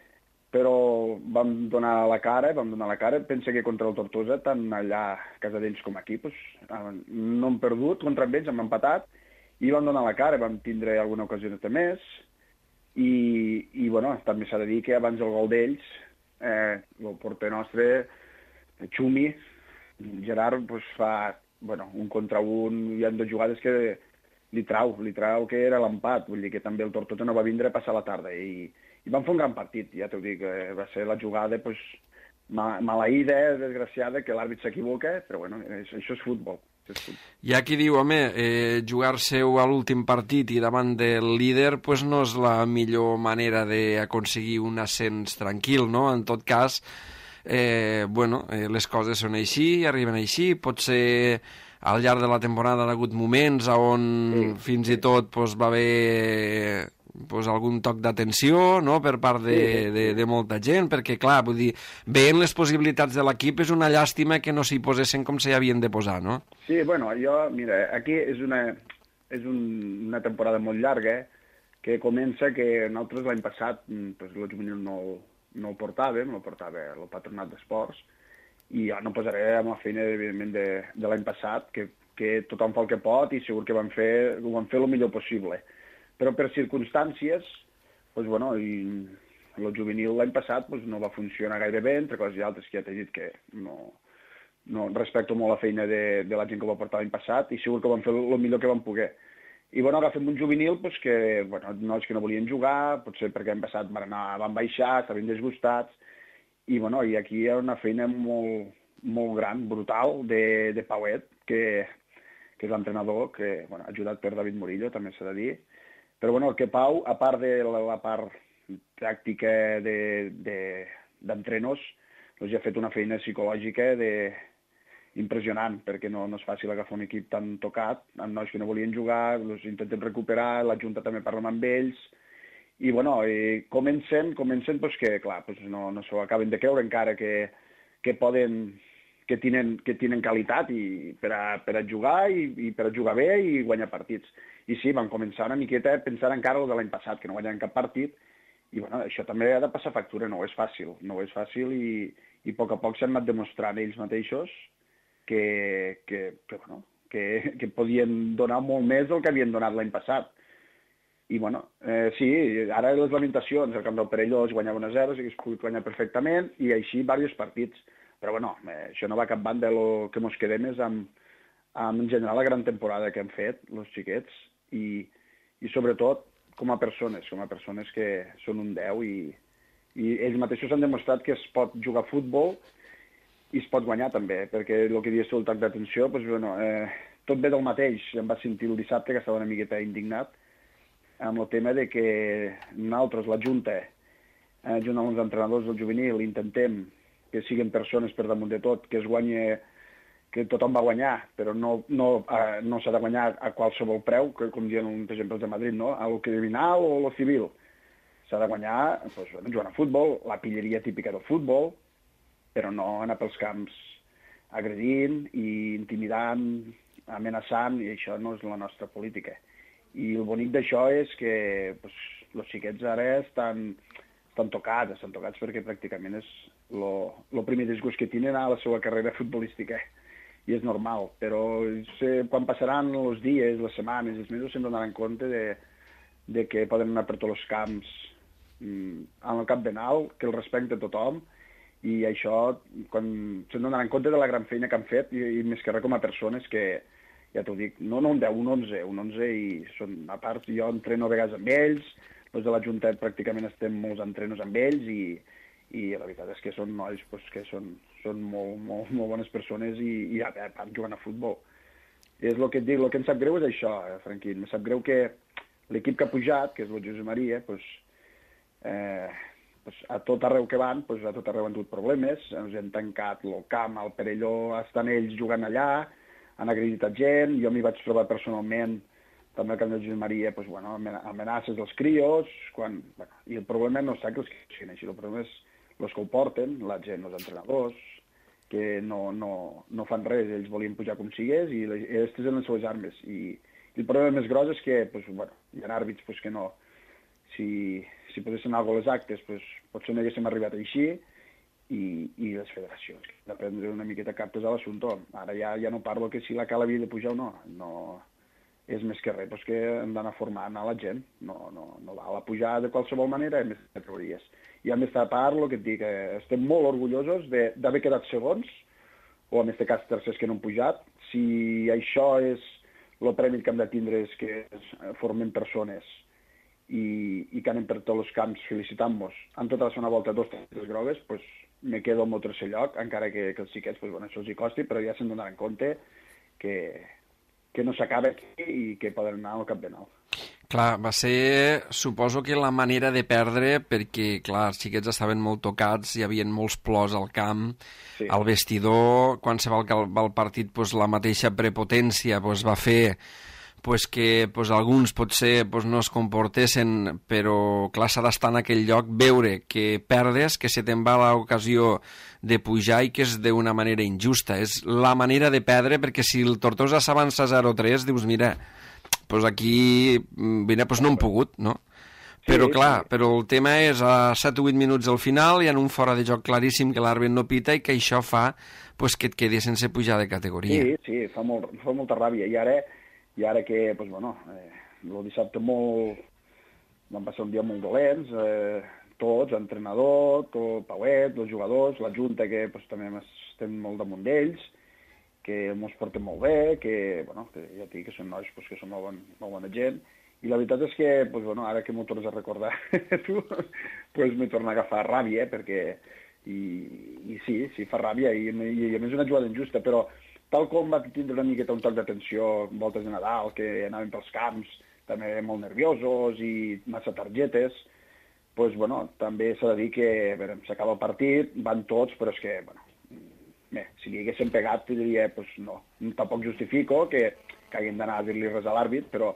però vam donar la cara. Pensa que contra el Tortosa, tant allà a casa d'ells com aquí, no hem perdut, contra ells hem empatat, i vam donar la cara, vam tindre alguna ocasió de més, i també s'ha de dir que abans del gol d'ells, el porter nostre, Xumi, Gerard, fa un contra un, hi ha dues jugades que li trau que era l'empat, vull dir que també el Tortosa no va vindre a passar la tarda i van fer un gran partit, ja t'ho dic, va ser la jugada maleïda, desgraciada, que l'àrbit s'equivoca, però això és futbol. Hi ha qui diu, jugar-se-ho a l'últim partit i davant del líder no és la millor manera d'aconseguir un ascens tranquil, no? En tot cas, les coses són així, arriben així, potser al llarg de la temporada ha hagut moments on fins i tot va haver algun toc d'atenció, no?, per part de molta gent, perquè clar, vull dir, veient les possibilitats de l'equip és una llàstima que no s'hi posessin com s'hi havien de posar, no? Sí, mira, aquí és una temporada molt llarga, que comença que nosaltres l'any passat, el juvenil no el portàvem, el Patronat d'Esports, i jo no posaré amb la feina, evidentment, de l'any passat, que tothom fa el que pot i segur que ho van fer el millor possible. Però per circumstàncies, el juvenil l'any passat no va funcionar gaire bé, entre coses i altres, que ja t'he dit que no respecto molt la feina de la gent que ho va portar l'any passat i segur que van fer el millor que van poder. I agafem un juvenil que nois que no volien jugar, potser perquè l'any passat van baixar, estaven desgustats, i aquí hi ha una feina molt, molt gran, brutal, de Pauet, que és l'entrenador, que ajudat per David Murillo, també s'ha de dir. Però el que Pau, a part de la part pràctica d'entrenos, ja ha fet una feina psicològica impressionant, perquè no és fàcil agafar un equip tan tocat, amb nois que no volien jugar, els intentem recuperar, la Junta també parla amb ells, i comencen que, clar, no s'ho acaben de creure encara que tenen qualitat per a jugar i per a jugar bé i guanyar partits. I sí, van començar una miqueta pensant encara el de l'any passat, que no guanyaven cap partit, I bueno, això també ha de passar factura, no és fàcil i a poc s'han anat demostrant ells mateixos que podien donar molt més del que havien donat l'any passat. I bueno, sí, ara les lamentacions, el camp del Perelló es guanyava 1-0, s'hagués pogut guanyar perfectament, i així diversos partits. Però bueno, això no va cap banda, el que mos quedem és amb en general la gran temporada que han fet els xiquets i sobretot com a persones que són un 10 i ells mateixos han demostrat que es pot jugar a futbol i es pot guanyar també, perquè el que dius el toc d'atenció, doncs, bueno, tot ve del mateix. Em va sentir el dissabte que estava una miqueta indignat amb el tema de que nosaltres, la Junta, junt amb els entrenadors del juvenil, intentem que siguin persones per damunt de tot, que es guanyi, que tothom va guanyar, però no s'ha de guanyar a qualsevol preu, que, com diuen, per exemple, els de Madrid, no? A lo criminal o a lo civil. S'ha de guanyar doncs, jugant a futbol, la pilleria típica del futbol, però no anar pels camps agredint i intimidant, amenaçant, i això no és la nostra política. I el bonic d'això és que els xiquets ara estan tocats perquè pràcticament és el primer disgust que tenen a la seva carrera futbolística. I és normal, però quan passaran els dies, les setmanes, els mesos, se'n donaran compte de que poden anar per tots els camps amb el cap ben alt, que el respecte a tothom, i això, quan se'n donaran compte de la gran feina que han fet, i més que res com a persones que, ja t'ho dic, no un 10, un 11, i són, a part, jo entreno a vegades amb ells, els de la Junta pràcticament estem molts entrenos amb ells, i la veritat és que són nois que són molt bones persones i a part jugant a futbol. És el que et dic, el que em sap greu és això, Franquín. Em sap greu que l'equip que ha pujat, que és el Josep Maria, a tot arreu que van, a tot arreu han tingut problemes, ens han tancat el camp, al Perelló estan ells jugant allà, han acreditat gent, jo m'hi vaig trobar personalment també al camp de Josep Maria, amenaces dels crios, i el problema no està que els crios siguin així, el problema és els que ho porten, la gent, els entrenadors, que no fan res, ells volien pujar com sigués i aquestes eren les seves armes. I el problema més gros és que hi ha àrbits que no, si posessin alguna cosa a les actes, potser no haguéssim arribat així, i les federacions, que han de prendre una miqueta cartes a l'assumpte. Ara ja no parlo que si la Cala havia de pujar o no és més que res, que hem d'anar formant a la gent, no val a pujar de qualsevol manera, hem de categories. I a més a part, el que et dic, estem molt orgullosos d'haver quedat segons, o en aquest cas tercers que no han pujat. Si això és el premi que hem de tindre, és que formem persones i que anem per tots els camps felicitant-nos en tota la segona volta 2 targetes grogues, me quedo amb el tercer lloc, encara que els xiquets això els hi costi, però ja se'n donaran compte que no s'acaba aquí i que poden anar al cap ben alt. Clar, va ser, suposo que la manera de perdre, perquè, clar, els xiquets estaven molt tocats, hi havia molts plors al camp, sí. Al vestidor, quan se va al partit, la mateixa prepotència va fer que alguns potser no es comportessin, però clar, s'ha d'estar en aquell lloc, veure que perdes, que se te'n va l'ocasió de pujar i que és d'una manera injusta. És la manera de perdre, perquè si el Tortosa s'avança 0-3, dius, mira, aquí no hem pogut, no? Però clar, però el tema és a 7 o 8 minuts al final hi ha un fora de joc claríssim que l'àrbit no pita i que això fa que et quedi sense pujar de categoria. Sí, fa molta ràbia. I ara que, el dissabte van passar un dia molt dolents, tots, l'entrenador, tot Pauet, els jugadors, la Junta, que també estem molt damunt d'ells, que ens porten molt bé, que ja dic que són nois que són molt bona gent, i la veritat és que, ara que m'ho tornes a recordar tu, m'he tornat a agafar ràbia, perquè, i sí, fa ràbia, i a més una jugada injusta, però tal com va tindre una miqueta un toc d'atenció en voltes de Nadal, que anaven pels camps també molt nerviosos i massa targetes, també s'ha de dir que s'acaba el partit, van tots, però és que, si li haguessin pegat, diria, no. Tampoc justifico que hagin d'anar a dir-li res a l'àrbit, però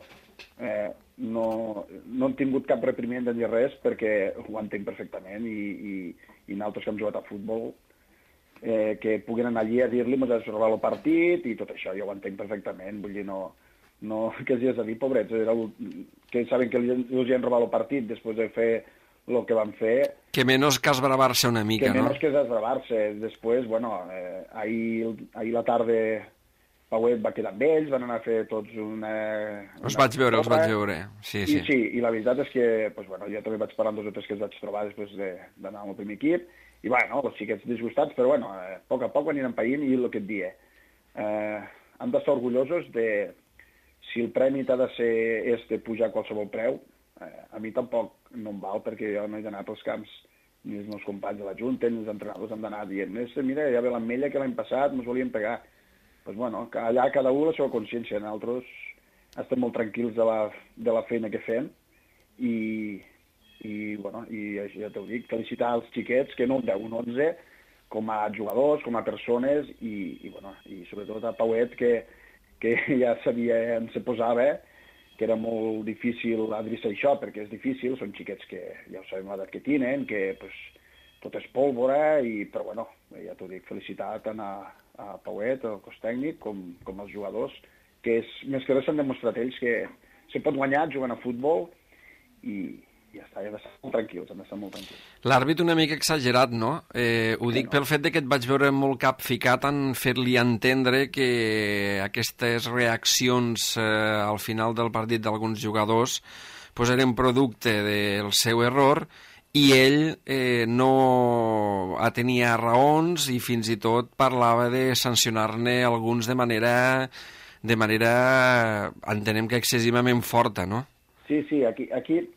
no han tingut cap reprimiment de dir res perquè ho entenc perfectament i nosaltres que hem jugat a futbol que puguin anar allí a dir-li ens has robat el partit i tot això, jo ho entenc perfectament, vull dir, no que els has de dir, pobrets, que saben que els han robat el partit després de fer el que van fer... Que menys que esbravar-se una mica, no? Que menys que esbravar-se. Després, bueno, ahir la tarda Pauet va quedar amb ells, van anar a fer tots una... Els vaig veure, sí. I la veritat és que, pues, bueno, jo també vaig parlar amb 2 o 3 que els vaig trobar després d'anar amb el primer equip, i bueno, els xiquets disgustats, però bueno, a poc aniran païnt, i el que et dia, han d'estar orgullosos de... Si el premi t'ha de ser de pujar a qualsevol preu, a mi tampoc no em val, perquè jo no he d'anar pels camps, ni els meus companys de la Junta, ni els entrenadors han d'anar dient, mira, ja ve l'Ametlla que l'any passat ens volien pegar. Pues bueno, allà cada un la seva consciència. Nosaltres estem molt tranquils de la feina que fem i ja t'ho dic, felicitar els xiquets, que no un 10, un 11, com a jugadors, com a persones, i sobretot a Pauet, que ja sabia on se posava, que era molt difícil adreçar això, perquè és difícil, són xiquets que ja ho sabem l'edat que tenen, que pues, tot és pólvora, però bueno, ja t'ho dic, felicitar tant a Pauet, el cos tècnic, com als jugadors, que més que res s'han demostrat ells que se pot guanyar jugant a futbol, i ja està, han d'estar molt tranquils, L'àrbit una mica exagerat, no? Ho dic pel fet que et vaig veure molt capficat en fer-li entendre que aquestes reaccions al final del partit d'alguns jugadors pues eren producte del seu error, i ell no atenia raons i fins i tot parlava de sancionar-ne alguns de manera entenem que excessivament forta, no? Sí, aquí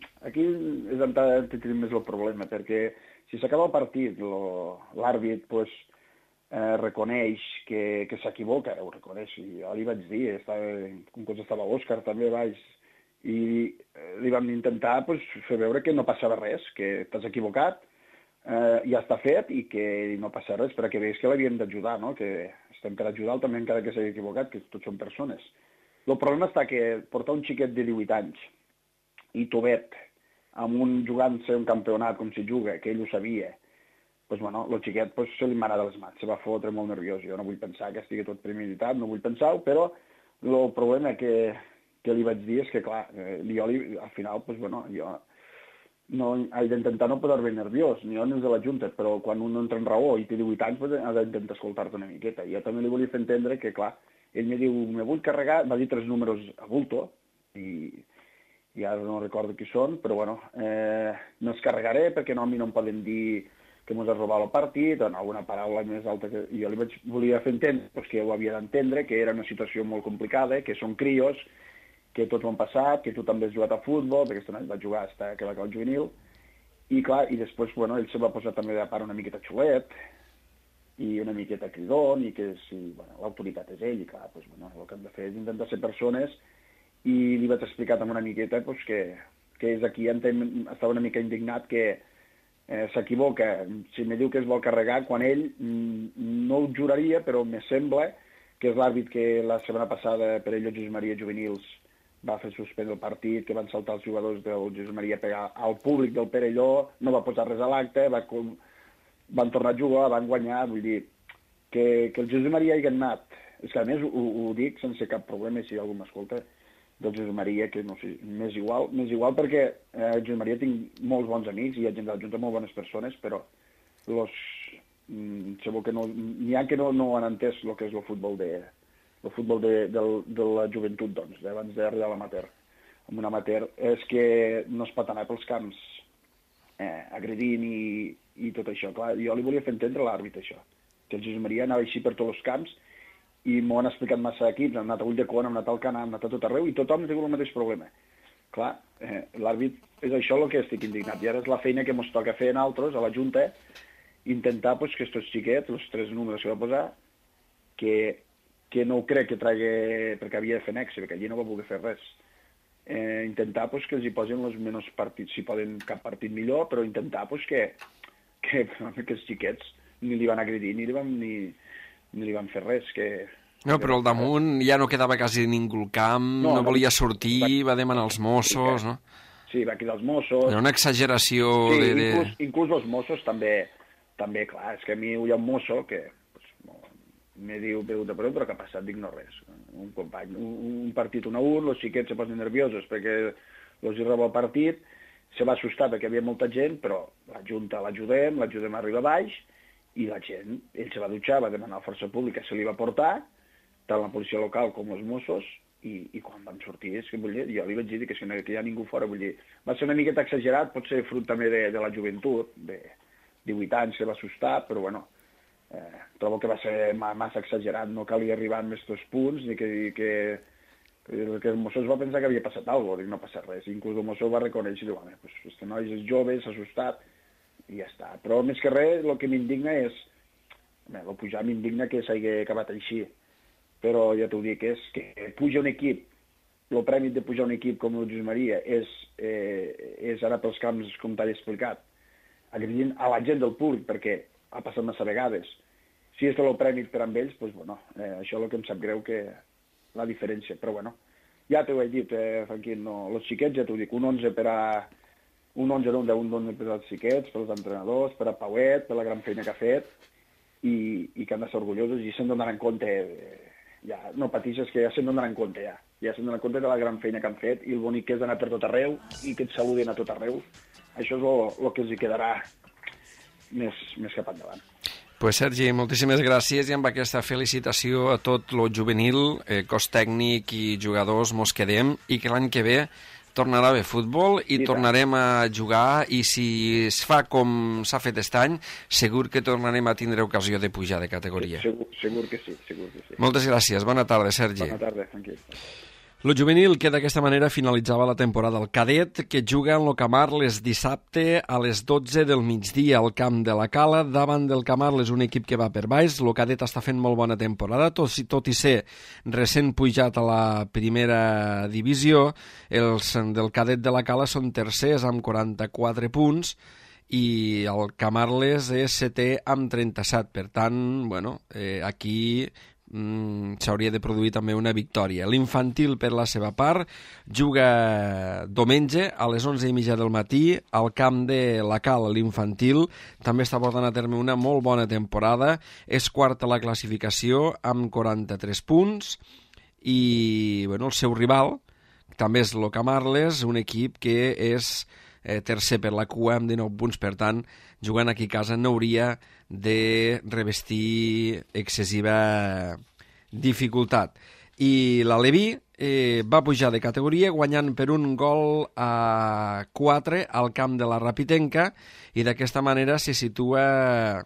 és on tenim més el problema, perquè si s'acaba el partit, l'àrbit pues, reconeix que s'equivoca, ho reconeix, i jo li vaig dir, un cop estava Òscar també baix, i li vam intentar pues, fer veure que no passava res, que t'has equivocat, ja està fet i que no passa res, perquè veus que l'havíem d'ajudar, no? Que estem per ajudar també encara que s'hagi equivocat, que tots són persones. El problema està que portar un xiquet de 18 anys i Tovet, amb jugant-se un campionat com si juga, que ell ho sabia, pues, bueno, el xiquet pues, se li mana de les mans, se va fotre molt nerviós. Jo no vull pensar que estigui tot premeditat, no vull pensar-ho, però el problema que li vaig dir és que, clar, jo al final, pues, bueno, jo no he d'intentar no posar-me nerviós, ni jo ni els de la Junta, però quan un no entra en raó i té 18 anys, pues, ha d'intentar escoltar-te una miqueta. Jo també li volia fer entendre que, clar, ell me diu, me vull carregar, va dir 3 números a bulto, i ara no recordo qui són, però bueno, no els carregaré perquè no, a mi no em poden dir que mos ha robat el partit, o en alguna paraula més alta que jo li volia fer entendre, pues, que ho havia d'entendre, que era una situació molt complicada, que són crios, que tots ho han passat, que tu també has jugat a futbol, perquè aquest any vaig jugar fins que va acabar el juvenil, i clar, i després, bueno, ell se va posar també de part una miqueta xulet, i una miqueta cridon, i que si, bueno, l'autoritat és ell, i clar, pues, bueno, el que hem de fer és intentar ser persones, i li vaig explicar també una miqueta pues, que és aquí, estava una mica indignat que s'equivoca, si me diu que es vol carregar, quan ell no ho juraria, però me sembla que és l'àrbit que la setmana passada per ell el Josep Maria Juvenils va fer suspendre el partit, que van saltar els jugadors del Josep Maria a pegar al públic del Perelló, no va posar res a l'acte, van tornar a jugar, van guanyar, vull dir, que el Josep Maria hi ha anat. És que a més ho dic sense cap problema, si algú m'escolta, del Josep Maria, que no sé, m'és igual perquè el Josep Maria tinc molts bons amics i hi ha gent de la Junta, molt bones persones, però segur que n'hi ha que no han entès el que és el futbol de la joventut, doncs, abans d'arribar a l'amateur. Amb un amateur és que no es pot anar pels camps agredint i tot això. Clar, jo li volia fer entendre a l'àrbit això, que el Josep Maria anava així per tots els camps i m'ho han explicat massa equips, han anat a Ulldecona, han anat al Canà, han anat a tot arreu i tothom té el mateix problema. Clar, l'àrbit és això el que estic indignat i ara és la feina que ens toca fer a nosaltres, a la Junta, intentar pues, que aquests xiquets, els 3 números que va posar, que no ho crec que tregui perquè havia de fer nexe, perquè allí no va poder fer res. Intentar pues, que els hi posin els menys partits, si poden cap partit millor, però intentar pues, que els xiquets ni li van agredir ni li van fer res. No, però al damunt ja no quedava quasi ningú al camp, no volia sortir, va demanar els Mossos, no? Sí, va cridar els Mossos. Era una exageració inclús els Mossos també, clar, és que a mi hi ha un mosso que me diu, però què ha passat? Dic, no res. Un company, un partit 1-1, els xiquets se posen nerviosos perquè els hi roba el partit, se va assustar perquè hi havia molta gent, però la Junta l'ajudem a arribar baix, i la gent, ell se va dutxar, va demanar a Força Pública, se li va portar, tant la policia local com els Mossos, i quan vam sortir, és que vull dir, jo li vaig dir que hi ha ningú fora, vull dir, va ser una miqueta exagerat, pot ser fruit també de la joventut, de 18 anys se va assustar, però bueno, trobo que va ser massa exagerat, no calia arribar amb aquests punts, ni que el mosso va pensar que havia passat alguna cosa, no ha passat res, inclús el mosso va reconèixer, diu, home, pues, este noi és jove, s'ha assustat, i ja està. Però més que res, el que m'indigna és, el pujar m'indigna que s'hagi acabat així, però ja t'ho dic, és que puja un equip, el premi de pujar un equip com el Josep Maria és ara pels camps, com t'he explicat, agredint a la gent del públic, perquè ha passat massa vegades. Si és el premi per amb ells, doncs, bueno, això és el que em sap greu, que la diferència, però bueno, ja t'ho he dit, Franquín, no, els xiquets, ja t'ho dic, un 11 per a un 11 d'un 10, un 11 per als xiquets, per als entrenadors, per a Pauet, per la gran feina que ha fet, i que han de ser orgullosos, i se'n donaran compte, ja no pateixes, que ja se'n donaran compte, ja se'n donaran compte de la gran feina que han fet, i el bonic que és d'anar per tot arreu, i que et saluden a tot arreu. Això és el que els hi quedarà més cap endavant. Pues Sergi, moltíssimes gràcies, i amb aquesta felicitació a tot lo juvenil, cos tècnic i jugadors mos quedem, i que l'any que ve tornarà a haver futbol i tornarem a jugar, i si es fa com s'ha fet aquest any, segur que tornarem a tindre ocasió de pujar de categoria. Segur que sí, segur que sí. Moltes gràcies, bona tarda, Sergi. Bona tarda, tranquil. Lo juvenil, que d'aquesta manera finalitzava la temporada. El cadet, que juga en lo Camarles dissabte a les 12 del migdia al camp de la Cala, davant del Camarles, un equip que va per baix. Lo cadet està fent molt bona temporada, tot i ser recent pujat a la primera divisió. Els del cadet de la Cala són tercers amb 44 punts, i el Camarles és setè amb 37. Per tant, bueno, aquí s'hauria de produir també una victòria. L'infantil, per la seva part, juga diumenge a les 11:30 del matí al camp de la Cala. L'infantil també està portant a terme una molt bona temporada, és quart a la classificació amb 43 punts, i bueno, el seu rival també és el Camarles, un equip que és tercer per la cua amb 19 punts. Per tant, jugant aquí a casa no hauria de revestir excessiva dificultat. I l'Aleví va pujar de categoria guanyant per un gol a 4 al camp de la Rapitenca, i d'aquesta manera se situa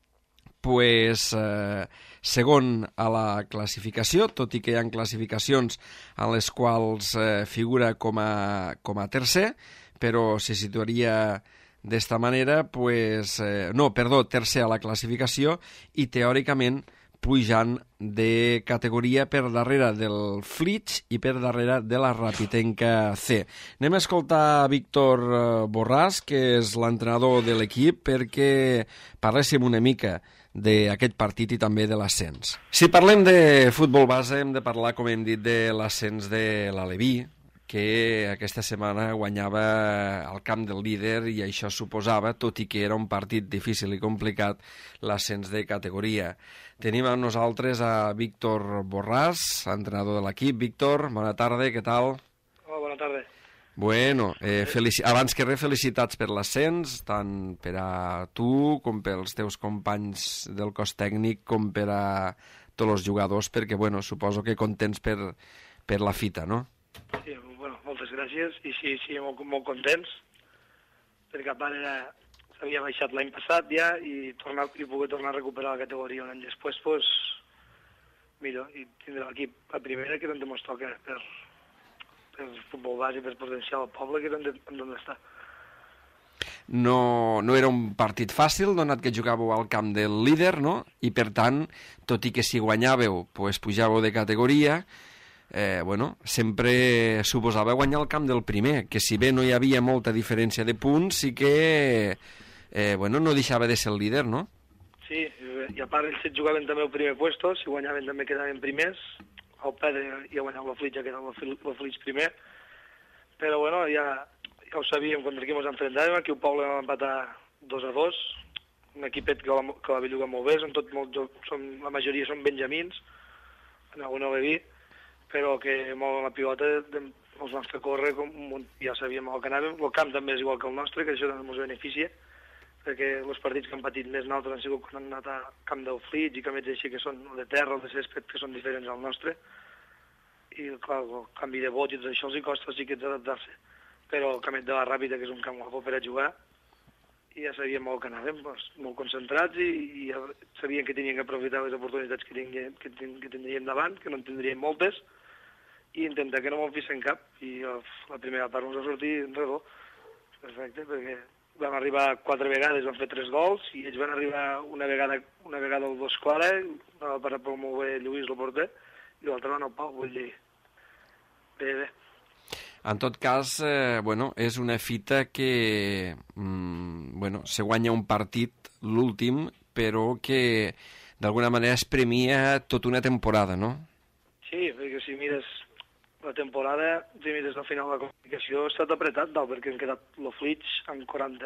segon a la classificació, tot i que hi ha classificacions en les quals figura com a tercer, però se situaria d'esta manera, tercer a la classificació, i teòricament pujant de categoria per darrere del Flix i per darrere de la Rapitenca C. Anem a escoltar Víctor Borràs, que és l'entrenador de l'equip, perquè parléssim una mica d'aquest partit i també de l'ascens. Si parlem de futbol base, hem de parlar, com hem dit, de l'ascens de l'Aleví, que aquesta setmana guanyava al camp del líder, i això suposava, tot i que era un partit difícil i complicat, l'ascens de categoria. Tenim amb nosaltres a Víctor Borràs, entrenador de l'equip. Víctor, bona tarda, què tal? Hola, bona tarda. Bueno, abans que res, felicitats per l'ascens, tant per a tu com pels teus companys del cos tècnic, com per a tots els jugadors, perquè, bueno, suposo que contents per la fita, no? Sí, bueno, moltes gràcies, i sí, molt contents, perquè a part s'havia baixat l'any passat ja, i poder tornar a recuperar la categoria un any després, doncs, millor, i tindre l'equip a primera, que és on ens toca per futbol base, per potenciar el poble, que és on està. No era un partit fàcil, donat que jugàveu al camp del líder, no? I per tant, tot i que si guanyàveu, doncs pujàveu de categoria, sempre suposava guanyar el camp del primer, que si bé no hi havia molta diferència de punts, sí que no deixava de ser el líder, no? Sí, i a part ells jugaven també el primer puesto, si guanyaven també quedaven primers, el Pedre ja guanyava la Flitja, que era la Flitja primer, però bueno, ja ho sabíem contra qui ens enfrontàvem, aquí el poble va empatar 2-2, un equipet que la belluga molt bé, la majoria són benjamins, en alguna Leví, però que mouen la pilota ens vam fer córrer, ja sabíem el que anàvem. El camp també és igual que el nostre, que això també ens beneficia, perquè els partits que han patit més nosaltres han sigut quan han anat a camp d'Oflits i camps així que són de terra o de césped, que són diferents al nostre. I, clar, el canvi de vots i tot això els hi costa sí que adaptar-se. Però el camet de la Ràpita, que és un camp guapo per a jugar, i ja sabíem el que anàvem, molt concentrats i ja sabien que tenien que aprofitar les oportunitats que tindríem davant, que no en tindríem moltes, i intentar que no me'n fessin cap. I la primera part ens va sortir en redó. Perfecte, perquè vam arribar 4 vegades, vam fer 3 gols, i ells van arribar una vegada o 2 clara, va parar pel molt bé Lluís, el porter, i l'altre va anar al pau, vull dir, bé. En tot cas, és una fita que se guanya un partit, l'últim, però que d'alguna manera es premia tota una temporada, no? Sí, perquè si mires la temporada, si mires al final de la qualificació, ha estat apretat dalt, perquè han quedat l'Oflits amb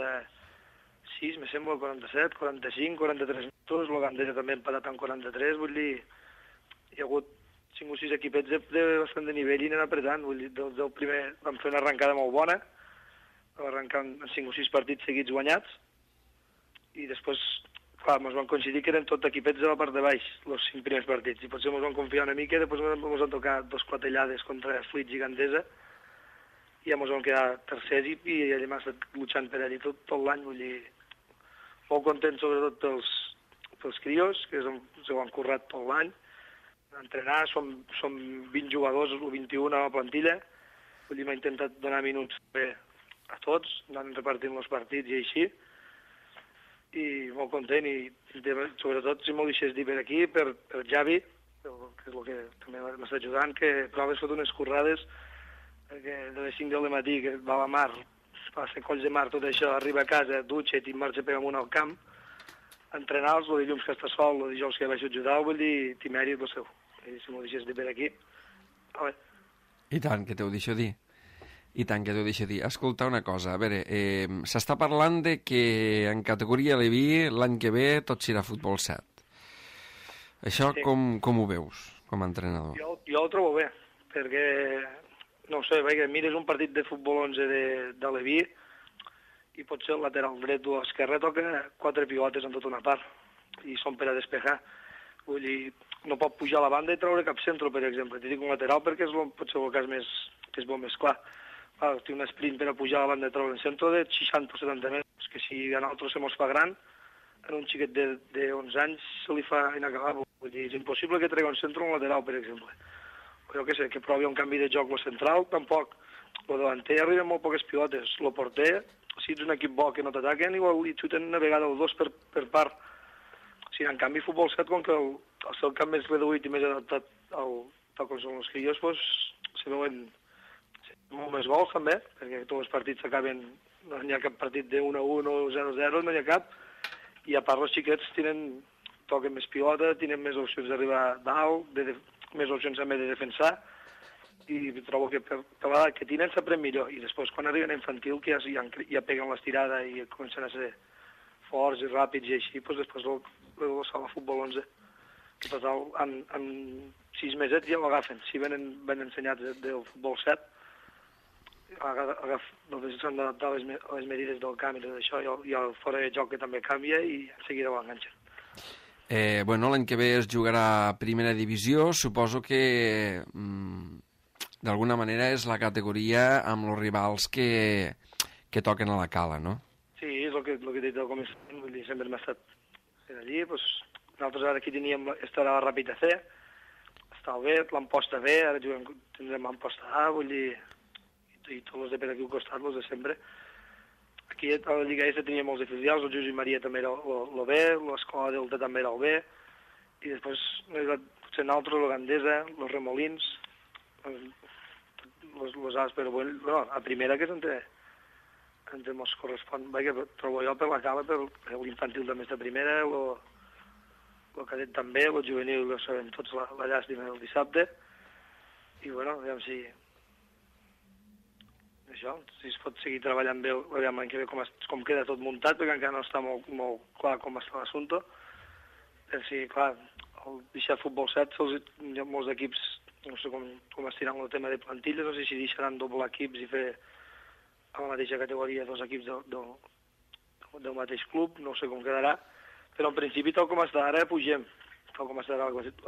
46, me sembla, 47, 45, 43 minuts, el Gandesa també ha empatat amb 43, vull dir, hi ha hagut 5 o 6 equipets de bastant de nivell i anen apretant. Vull dir, del primer vam fer una arrencada molt bona, vam arrencar en 5 o 6 partits seguits guanyats, i després, clar, ens van coincidir que eren tot equipets de la part de baix, els 5 primers partits, i potser ens van confiar una mica, i després ens van tocar 2 clatellades contra Flits i Gandesa, i ja ens van quedar tercers, i allà hem estat luchant per allà tot l'any. Vull dir, molt content sobretot pels crios, que s'ho han currat tot l'any. Entrenar, som 20 jugadors o 21 a la plantilla, vull dir, m'ha intentat donar minuts bé a tots, anant repartint els partits i així, i molt content, i sobretot, si m'ho deixés dir per aquí, per Javi, que és el que també m'està ajudant, que proves fot unes currades, perquè de les 5 del matí, que va a la mar, va a ser colls de mar, tot això, arriba a casa, dutxet i marxa per amunt al camp, entrenar-los, el dilluns que està sol, el dijous que vaig ajudar, vull dir, t'hi mèrit el seu. I si m'ho deixés dir per aquí, a veure. I tant que t'ho deixo dir. Escolta una cosa, a veure, s'està parlant de que en categoria Leví l'any que ve tot serà futbol 7. Això sí. Com ho veus, com a entrenador? Jo ho trobo bé, perquè, no ho sé, perquè mires un partit de futbol 11 de Leví i potser el lateral dret o esquerre toca 4 pivotes en tota una part, i són per a despejar. Vull dir, no pot pujar a la banda i treure cap centre, per exemple. T'hi dic un lateral perquè és potser el cas que és molt més clar. Té un sprint per a pujar a la banda i treure un centre de 60 o 70 metres, que si a nosaltres se mos fa gran, en un xiquet de 11 anys se li fa inacabable. Vull dir, és impossible que tregui un centre o un lateral, per exemple. O jo què sé, que provi un canvi de joc, el central, tampoc. El davanter arriba molt poques pilotes. El porter, si ets un equip bo que no t'ataquen, igual li xuten una vegada o 2 per part. O sigui, en canvi, futbol 7, com que el seu camp més reduït i més adaptat tal com són els crios, doncs se veuen molt més gols també, perquè tots els partits s'acaben, no hi ha cap partit de 1-1 o 0-0, no hi ha cap, i a part els xiquets toquen més pilota, tenen més opcions d'arribar dalt, més opcions també de defensar, i trobo que per l'edat que tenen s'aprèn millor, i després quan arriben a infantil que ja peguen l'estirada i comencen a ser forts i ràpids i així, doncs després el sala futbol 11. I total, en 6 mesets ja l'agafen. Si venen ben ensenyats del futbol 7, s'han d'adaptar a les medides del camp i tot això, i el fora de joc que també canvia, i en seguida l'enganxen. L'any que ve es jugarà a primera divisió, suposo que d'alguna manera és la categoria amb els rivals que toquen a la cala, no? Sí, és el que he dit al començament, vull dir, sempre hem estat allí, doncs nosaltres ara aquí estarà la Ràpita C, està bé, l'Amposta B, ara tindrem l'Amposta A, vull dir, i tots els de per aquí al costat, els de sempre. Aquí a la Lliga S tenia molts de filials, el Josep Maria també era el B, l'Escola Delta també era el B, i després potser nosaltres, la Gandesa, els Remolins, les As, però bueno, a primera que és entre mos correspon, que trobo jo per la cala, per l'infantil també està a primera, el cadet també, el juvenil ho sabem tots, la llàstima del dissabte, i bueno, aviam si es pot seguir treballant bé, aviam l'any que ve com queda tot muntat, perquè encara no està molt clar com està l'assumpte, per si, clar, el deixar futbol 7, hi ha molts equips no sé com estiran el tema de plantilles, no sé si deixaran doble equips i fer a la mateixa categoria 2 equips del mateix club, no sé com quedarà, però en principi tal com està ara pugem, tal com estarà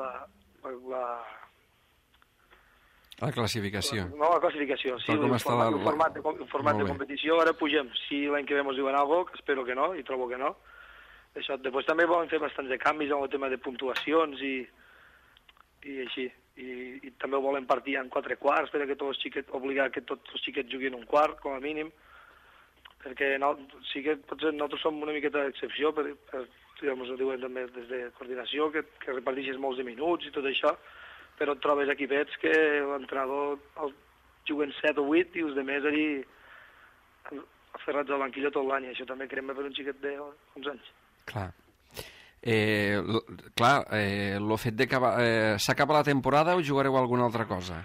la classificació. No, la classificació, sí, el format de competició, ara pugem. Si l'any que ve ens diuen alguna cosa, espero que no, i trobo que no. Això, després també volen fer bastants de canvis en el tema de puntuacions i així. I també ho volen partir en 4 quarts per a obligar que tots els xiquets juguin un quart, com a mínim, perquè sí que potser nosaltres som una miqueta d'excepció, ens ho diuen també des de coordinació, que reparteixes molts de minuts i tot això, però et trobes equipets que l'entrenador juguen 7 o 8 i els altres allí aferrats al banquillo tot l'any, i això també crema per un xiquet de 11 anys. Clar. El fet de que s'acaba la temporada o jugareu alguna altra cosa?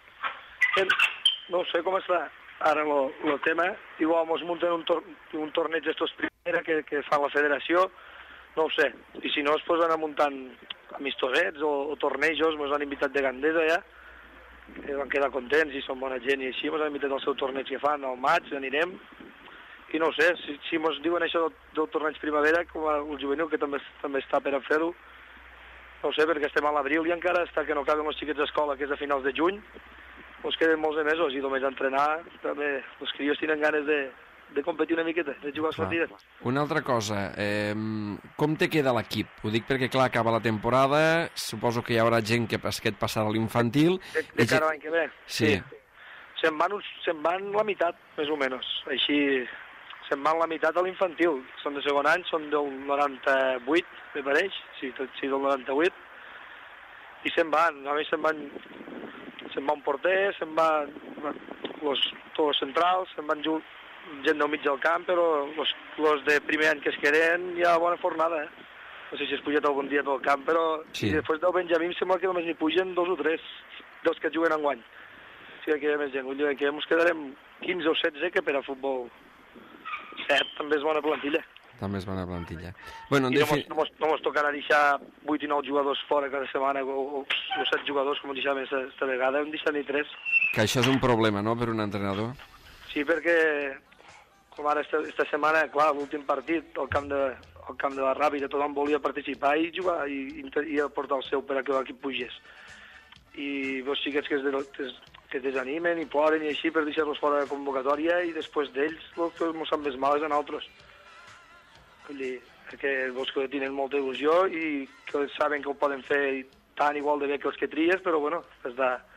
No sé com està ara el tema. Igual ens munten un torneig d'estos primera que fa la federació, no ho sé. I si no es posen a muntar amistosets o tornejos, ens han invitat de Gandesa ja, que van quedar contents i són bona gent i així, ens han invitat al seu torneig que fan al maig, anirem. I no ho sé, si ens diuen això del torneig primavera, com el juvenil, que també està per a fer-ho, no ho sé, perquè estem a l'abril i encara està que no acaben els xiquets d'escola, que és a finals de juny, ens queden molts de mesos i només entrenar, també els crios tenen ganes de competir una miqueta, de jugar les partides. Una altra cosa, com te queda l'equip? Ho dic perquè, clar, acaba la temporada, suposo que hi haurà gent que et passarà a l'infantil. De cara a l'any que ve? Sí. Se'n van la meitat, més o menys, així. Se'n van la meitat a l'infantil. Són de segon any, són del 98, me pareix, sí, del 98, i se'n van. A més se'n va un porter, se'n van tots els centrals, se'n van gent del mig del camp, però els de primer any que es queden hi ha bona fornada, No sé si es puja algun dia tot el camp, però sí. Després del Benjamí em sembla que només n'hi pugen 2 o 3 dels que juguen enguany. O sigui que hi ha més gent. Vull dir que ens quedarem 15 o 16 que per a futbol 7 també és bona plantilla. També és bona plantilla. Bueno, I no ens tocarà deixar 8 i 9 jugadors fora cada setmana, o 7 jugadors, com deixàvem esta vegada, hem deixat ni 3. Que això és un problema, no?, per un entrenador. Sí, perquè, com ara esta setmana, clar, l'últim partit, al camp de la Ràpida, tothom volia participar i jugar, i aportar el seu per a que l'equip pugés. I veus xiquets que desanimen i ploren i així per deixar-los fora de convocatòria, i després d'ells el que ens sap més mal és a nosaltres. Vull dir, perquè veus que tenen molta il·lusió i que saben que ho poden fer tan igual de bé que els que tries, però bueno, has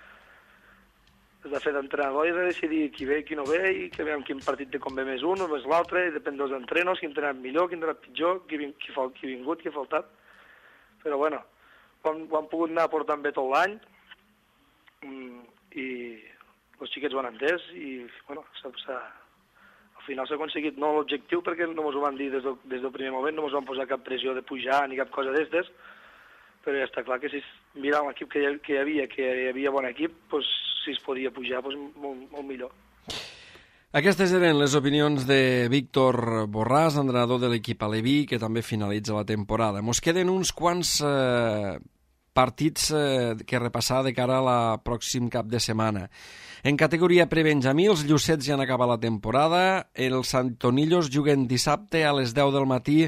de fer d'entrenador i has de decidir qui ve i qui no ve, i que veiem quin partit te convé més un o més l'altre, i depèn dels entrenos, qui ha entrenat millor, qui ha entrenat pitjor, qui ha vingut, qui ha faltat. Però bueno, ho han pogut anar portant bé tot l'any, i els xiquets ho han entès, i bueno, al final s'ha aconseguit no l'objectiu, perquè no ens ho van dir des del primer moment, no ens van posar cap pressió de pujar ni cap cosa d'estes, però ja està clar que si mirant l'equip que hi havia bon equip, doncs, si es podia pujar, doncs, molt millor. Aquestes eren les opinions de Víctor Borràs, entrenador de l'equip aleví, que també finalitza la temporada. Mos queden uns quants partits que repassar de cara a la pròxim cap de setmana. En categoria prebenjamí, els Llucets ja han acabat la temporada. Els Antonillos juguen dissabte a les 10 del matí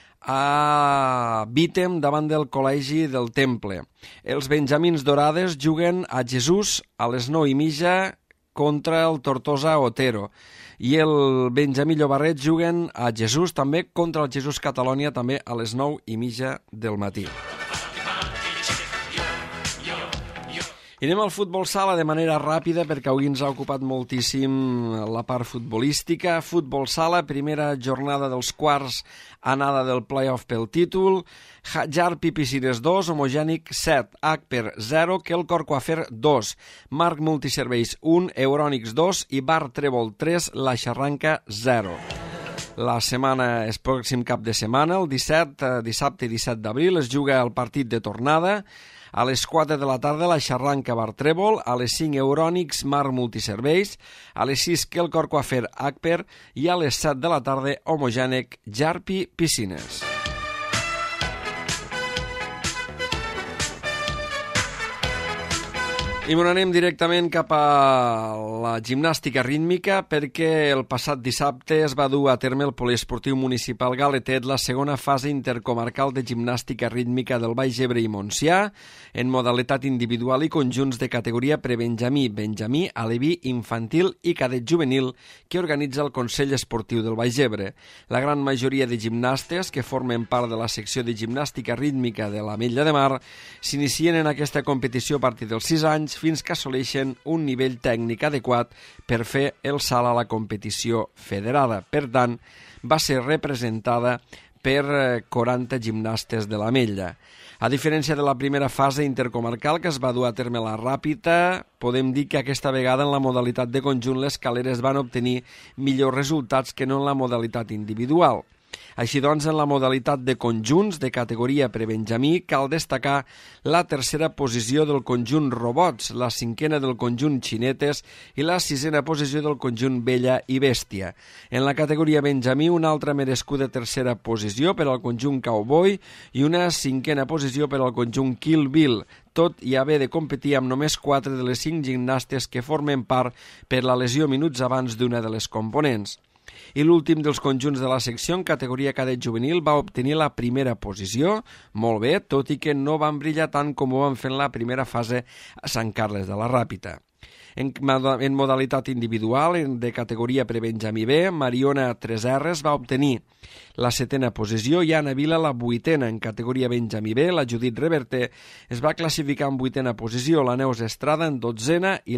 a Vítem davant del Col·legi del Temple. Els Benjamins Dorades juguen a Jesús a les 9:30 contra el Tortosa Otero. I el Benjamí Llobarret juguen a Jesús també contra el Jesús Catalònia també a les 9:30 del matí. I anem al futbol sala de manera ràpida perquè avui ens ha ocupat moltíssim la part futbolística. Futbol sala, primera jornada dels quarts anada del play-off pel títol. Jarpi Piscines 2, Homogènic 7, Agper 0, Quelcor Coafer 2, Marc Multiserveis 1, Eurònics 2 i Bar Trèvol 3, La Xarranca 0. La setmana és pròxim cap de setmana, el dissabte 17 d'abril, es juga el partit de tornada. A les 4 de la tarda, La Xarranca Bar Trèvol, a les 5 Eurònics Marc Multiserveis, a les 6 Quelcor Coafer Agper i a les 7 de la tarda Homogènic Jarpi Piscines. I me n'anem directament cap a la gimnàstica rítmica perquè el passat dissabte es va dur a terme el Poliesportiu Municipal Galetet la segona fase intercomarcal de gimnàstica rítmica del Baix Ebre i Montsià en modalitat individual i conjunts de categoria prebenjamí, benjamí, aleví, infantil i cadet juvenil que organitza el Consell Esportiu del Baix Ebre. La gran majoria de gimnastes que formen part de la secció de gimnàstica rítmica de l'Ametlla de Mar s'inicien en aquesta competició a partir dels 6 anys fins que assoleixen un nivell tècnic adequat per fer el salt a la competició federada. Per tant, va ser representada per 40 gimnastes de l'Ametlla. A diferència de la primera fase intercomarcal que es va dur a terme a la Ràpita, podem dir que aquesta vegada en la modalitat de conjunt les caleres van obtenir millors resultats que no en la modalitat individual. Així doncs, en la modalitat de conjunts de categoria prebenjamí cal destacar la tercera posició del conjunt robots, la cinquena del conjunt xinetes i la sisena posició del conjunt bella i bèstia. En la categoria benjamí, una altra merescuda tercera posició per al conjunt cowboy i una cinquena posició per al conjunt Kill Bill, tot i haver de competir amb només 4 de les 5 gimnastes que formen part per la lesió minuts abans d'una de les components. I l'últim dels conjunts de la secció en categoria cadet juvenil va obtenir la primera posició, molt bé, tot i que no van brillar tant com ho van fer en la primera fase a Sant Carles de la Ràpita. En modalitat individual, de categoria prebenjamí B, Mariona Tresserres va obtenir la 7a posició i Anna Vila la 8a. En categoria benjamí B, la Judit Reverter es va classificar en 8a posició, la Neus Estrada en 12a i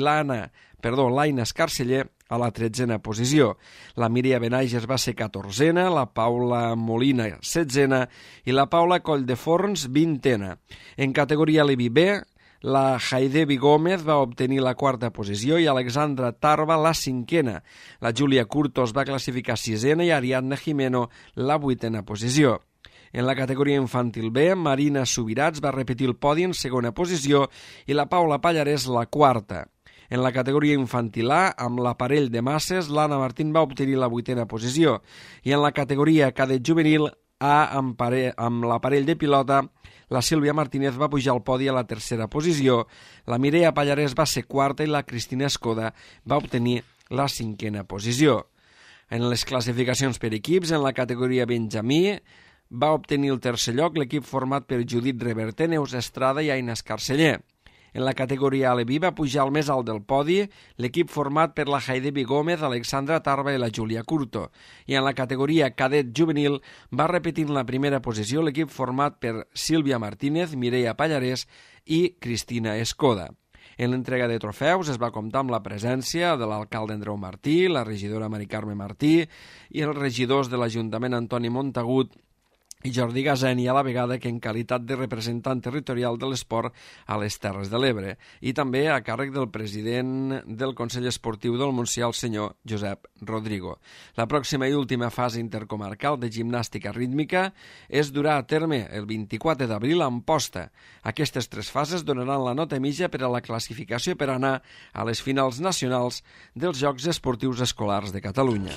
l'Aina Escarceller a la 13a posició. La Míria Benages va ser 14a, la Paula Molina 16a i la Paula Colldeforns 20a. En categoria Levi B, la Haidevi Gómez va obtenir la 4a posició i Alexandra Tarba la 5a. La Júlia Curtos va classificar 6a i Ariadna Jimeno la 8a posició. En la categoria infantil B, Marina Subirats va repetir el podi en segona posició i la Paula Pallarès la 4a. En la categoria infantil A, amb l'aparell de masses, l'Anna Martín va obtenir la 8a posició. I en la categoria cadet juvenil A, amb l'aparell de pilota, la Sílvia Martínez va pujar al podi a la 3a posició, la Mireia Pallarès va ser 4a i la Cristina Escoda va obtenir la 5a posició. En les classificacions per equips, en la categoria benjamí, va obtenir el tercer lloc l'equip format per Judit Reverter, Neus Estrada i Aina Escarceller. En la categoria aleví va pujar al més alt del podi l'equip format per la Haidevi Gómez, Alexandra Tarba i la Júlia Curto. I en la categoria cadet juvenil va repetir en la primera posició l'equip format per Sílvia Martínez, Mireia Pallarès i Cristina Escoda. En l'entrega de trofeus es va comptar amb la presència de l'alcalde Andreu Martí, la regidora Mari Carme Martí i els regidors de l'Ajuntament Antoni Montagut i Jordi Gazeni a la vegada que en qualitat de representant territorial de l'esport a les Terres de l'Ebre i també a càrrec del president del Consell Esportiu del Montsià, el senyor Josep Rodrigo. La pròxima i última fase intercomarcal de gimnàstica rítmica es durà a terme el 24 d'abril a Amposta. Aquestes 3 fases donaran la nota mitja per a la classificació per anar a les finals nacionals dels Jocs Esportius Escolars de Catalunya.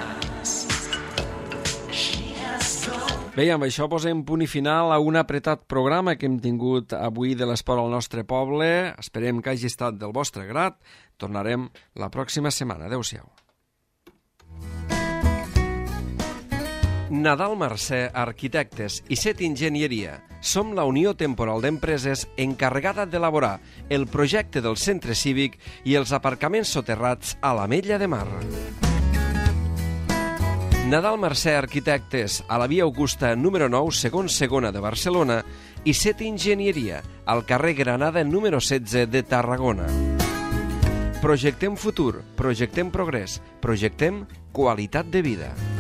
Bé, amb això posem punt i final a un apretat programa que hem tingut avui de l'esport al nostre poble. Esperem que hagi estat del vostre grat. Tornarem la pròxima setmana. Adéu-siau. Nadal Mercè Arquitectes i Set Enginyeria. Som la Unió Temporal d'Empreses encarregada d'elaborar el projecte del centre cívic i els aparcaments soterrats a l'Ametlla de Mar. Nadal Mercè Arquitectes, a la via Augusta número 9, segon segona de Barcelona, i Set Enginyeria, al carrer Granada número 16 de Tarragona. Projectem futur, projectem progrés, projectem qualitat de vida.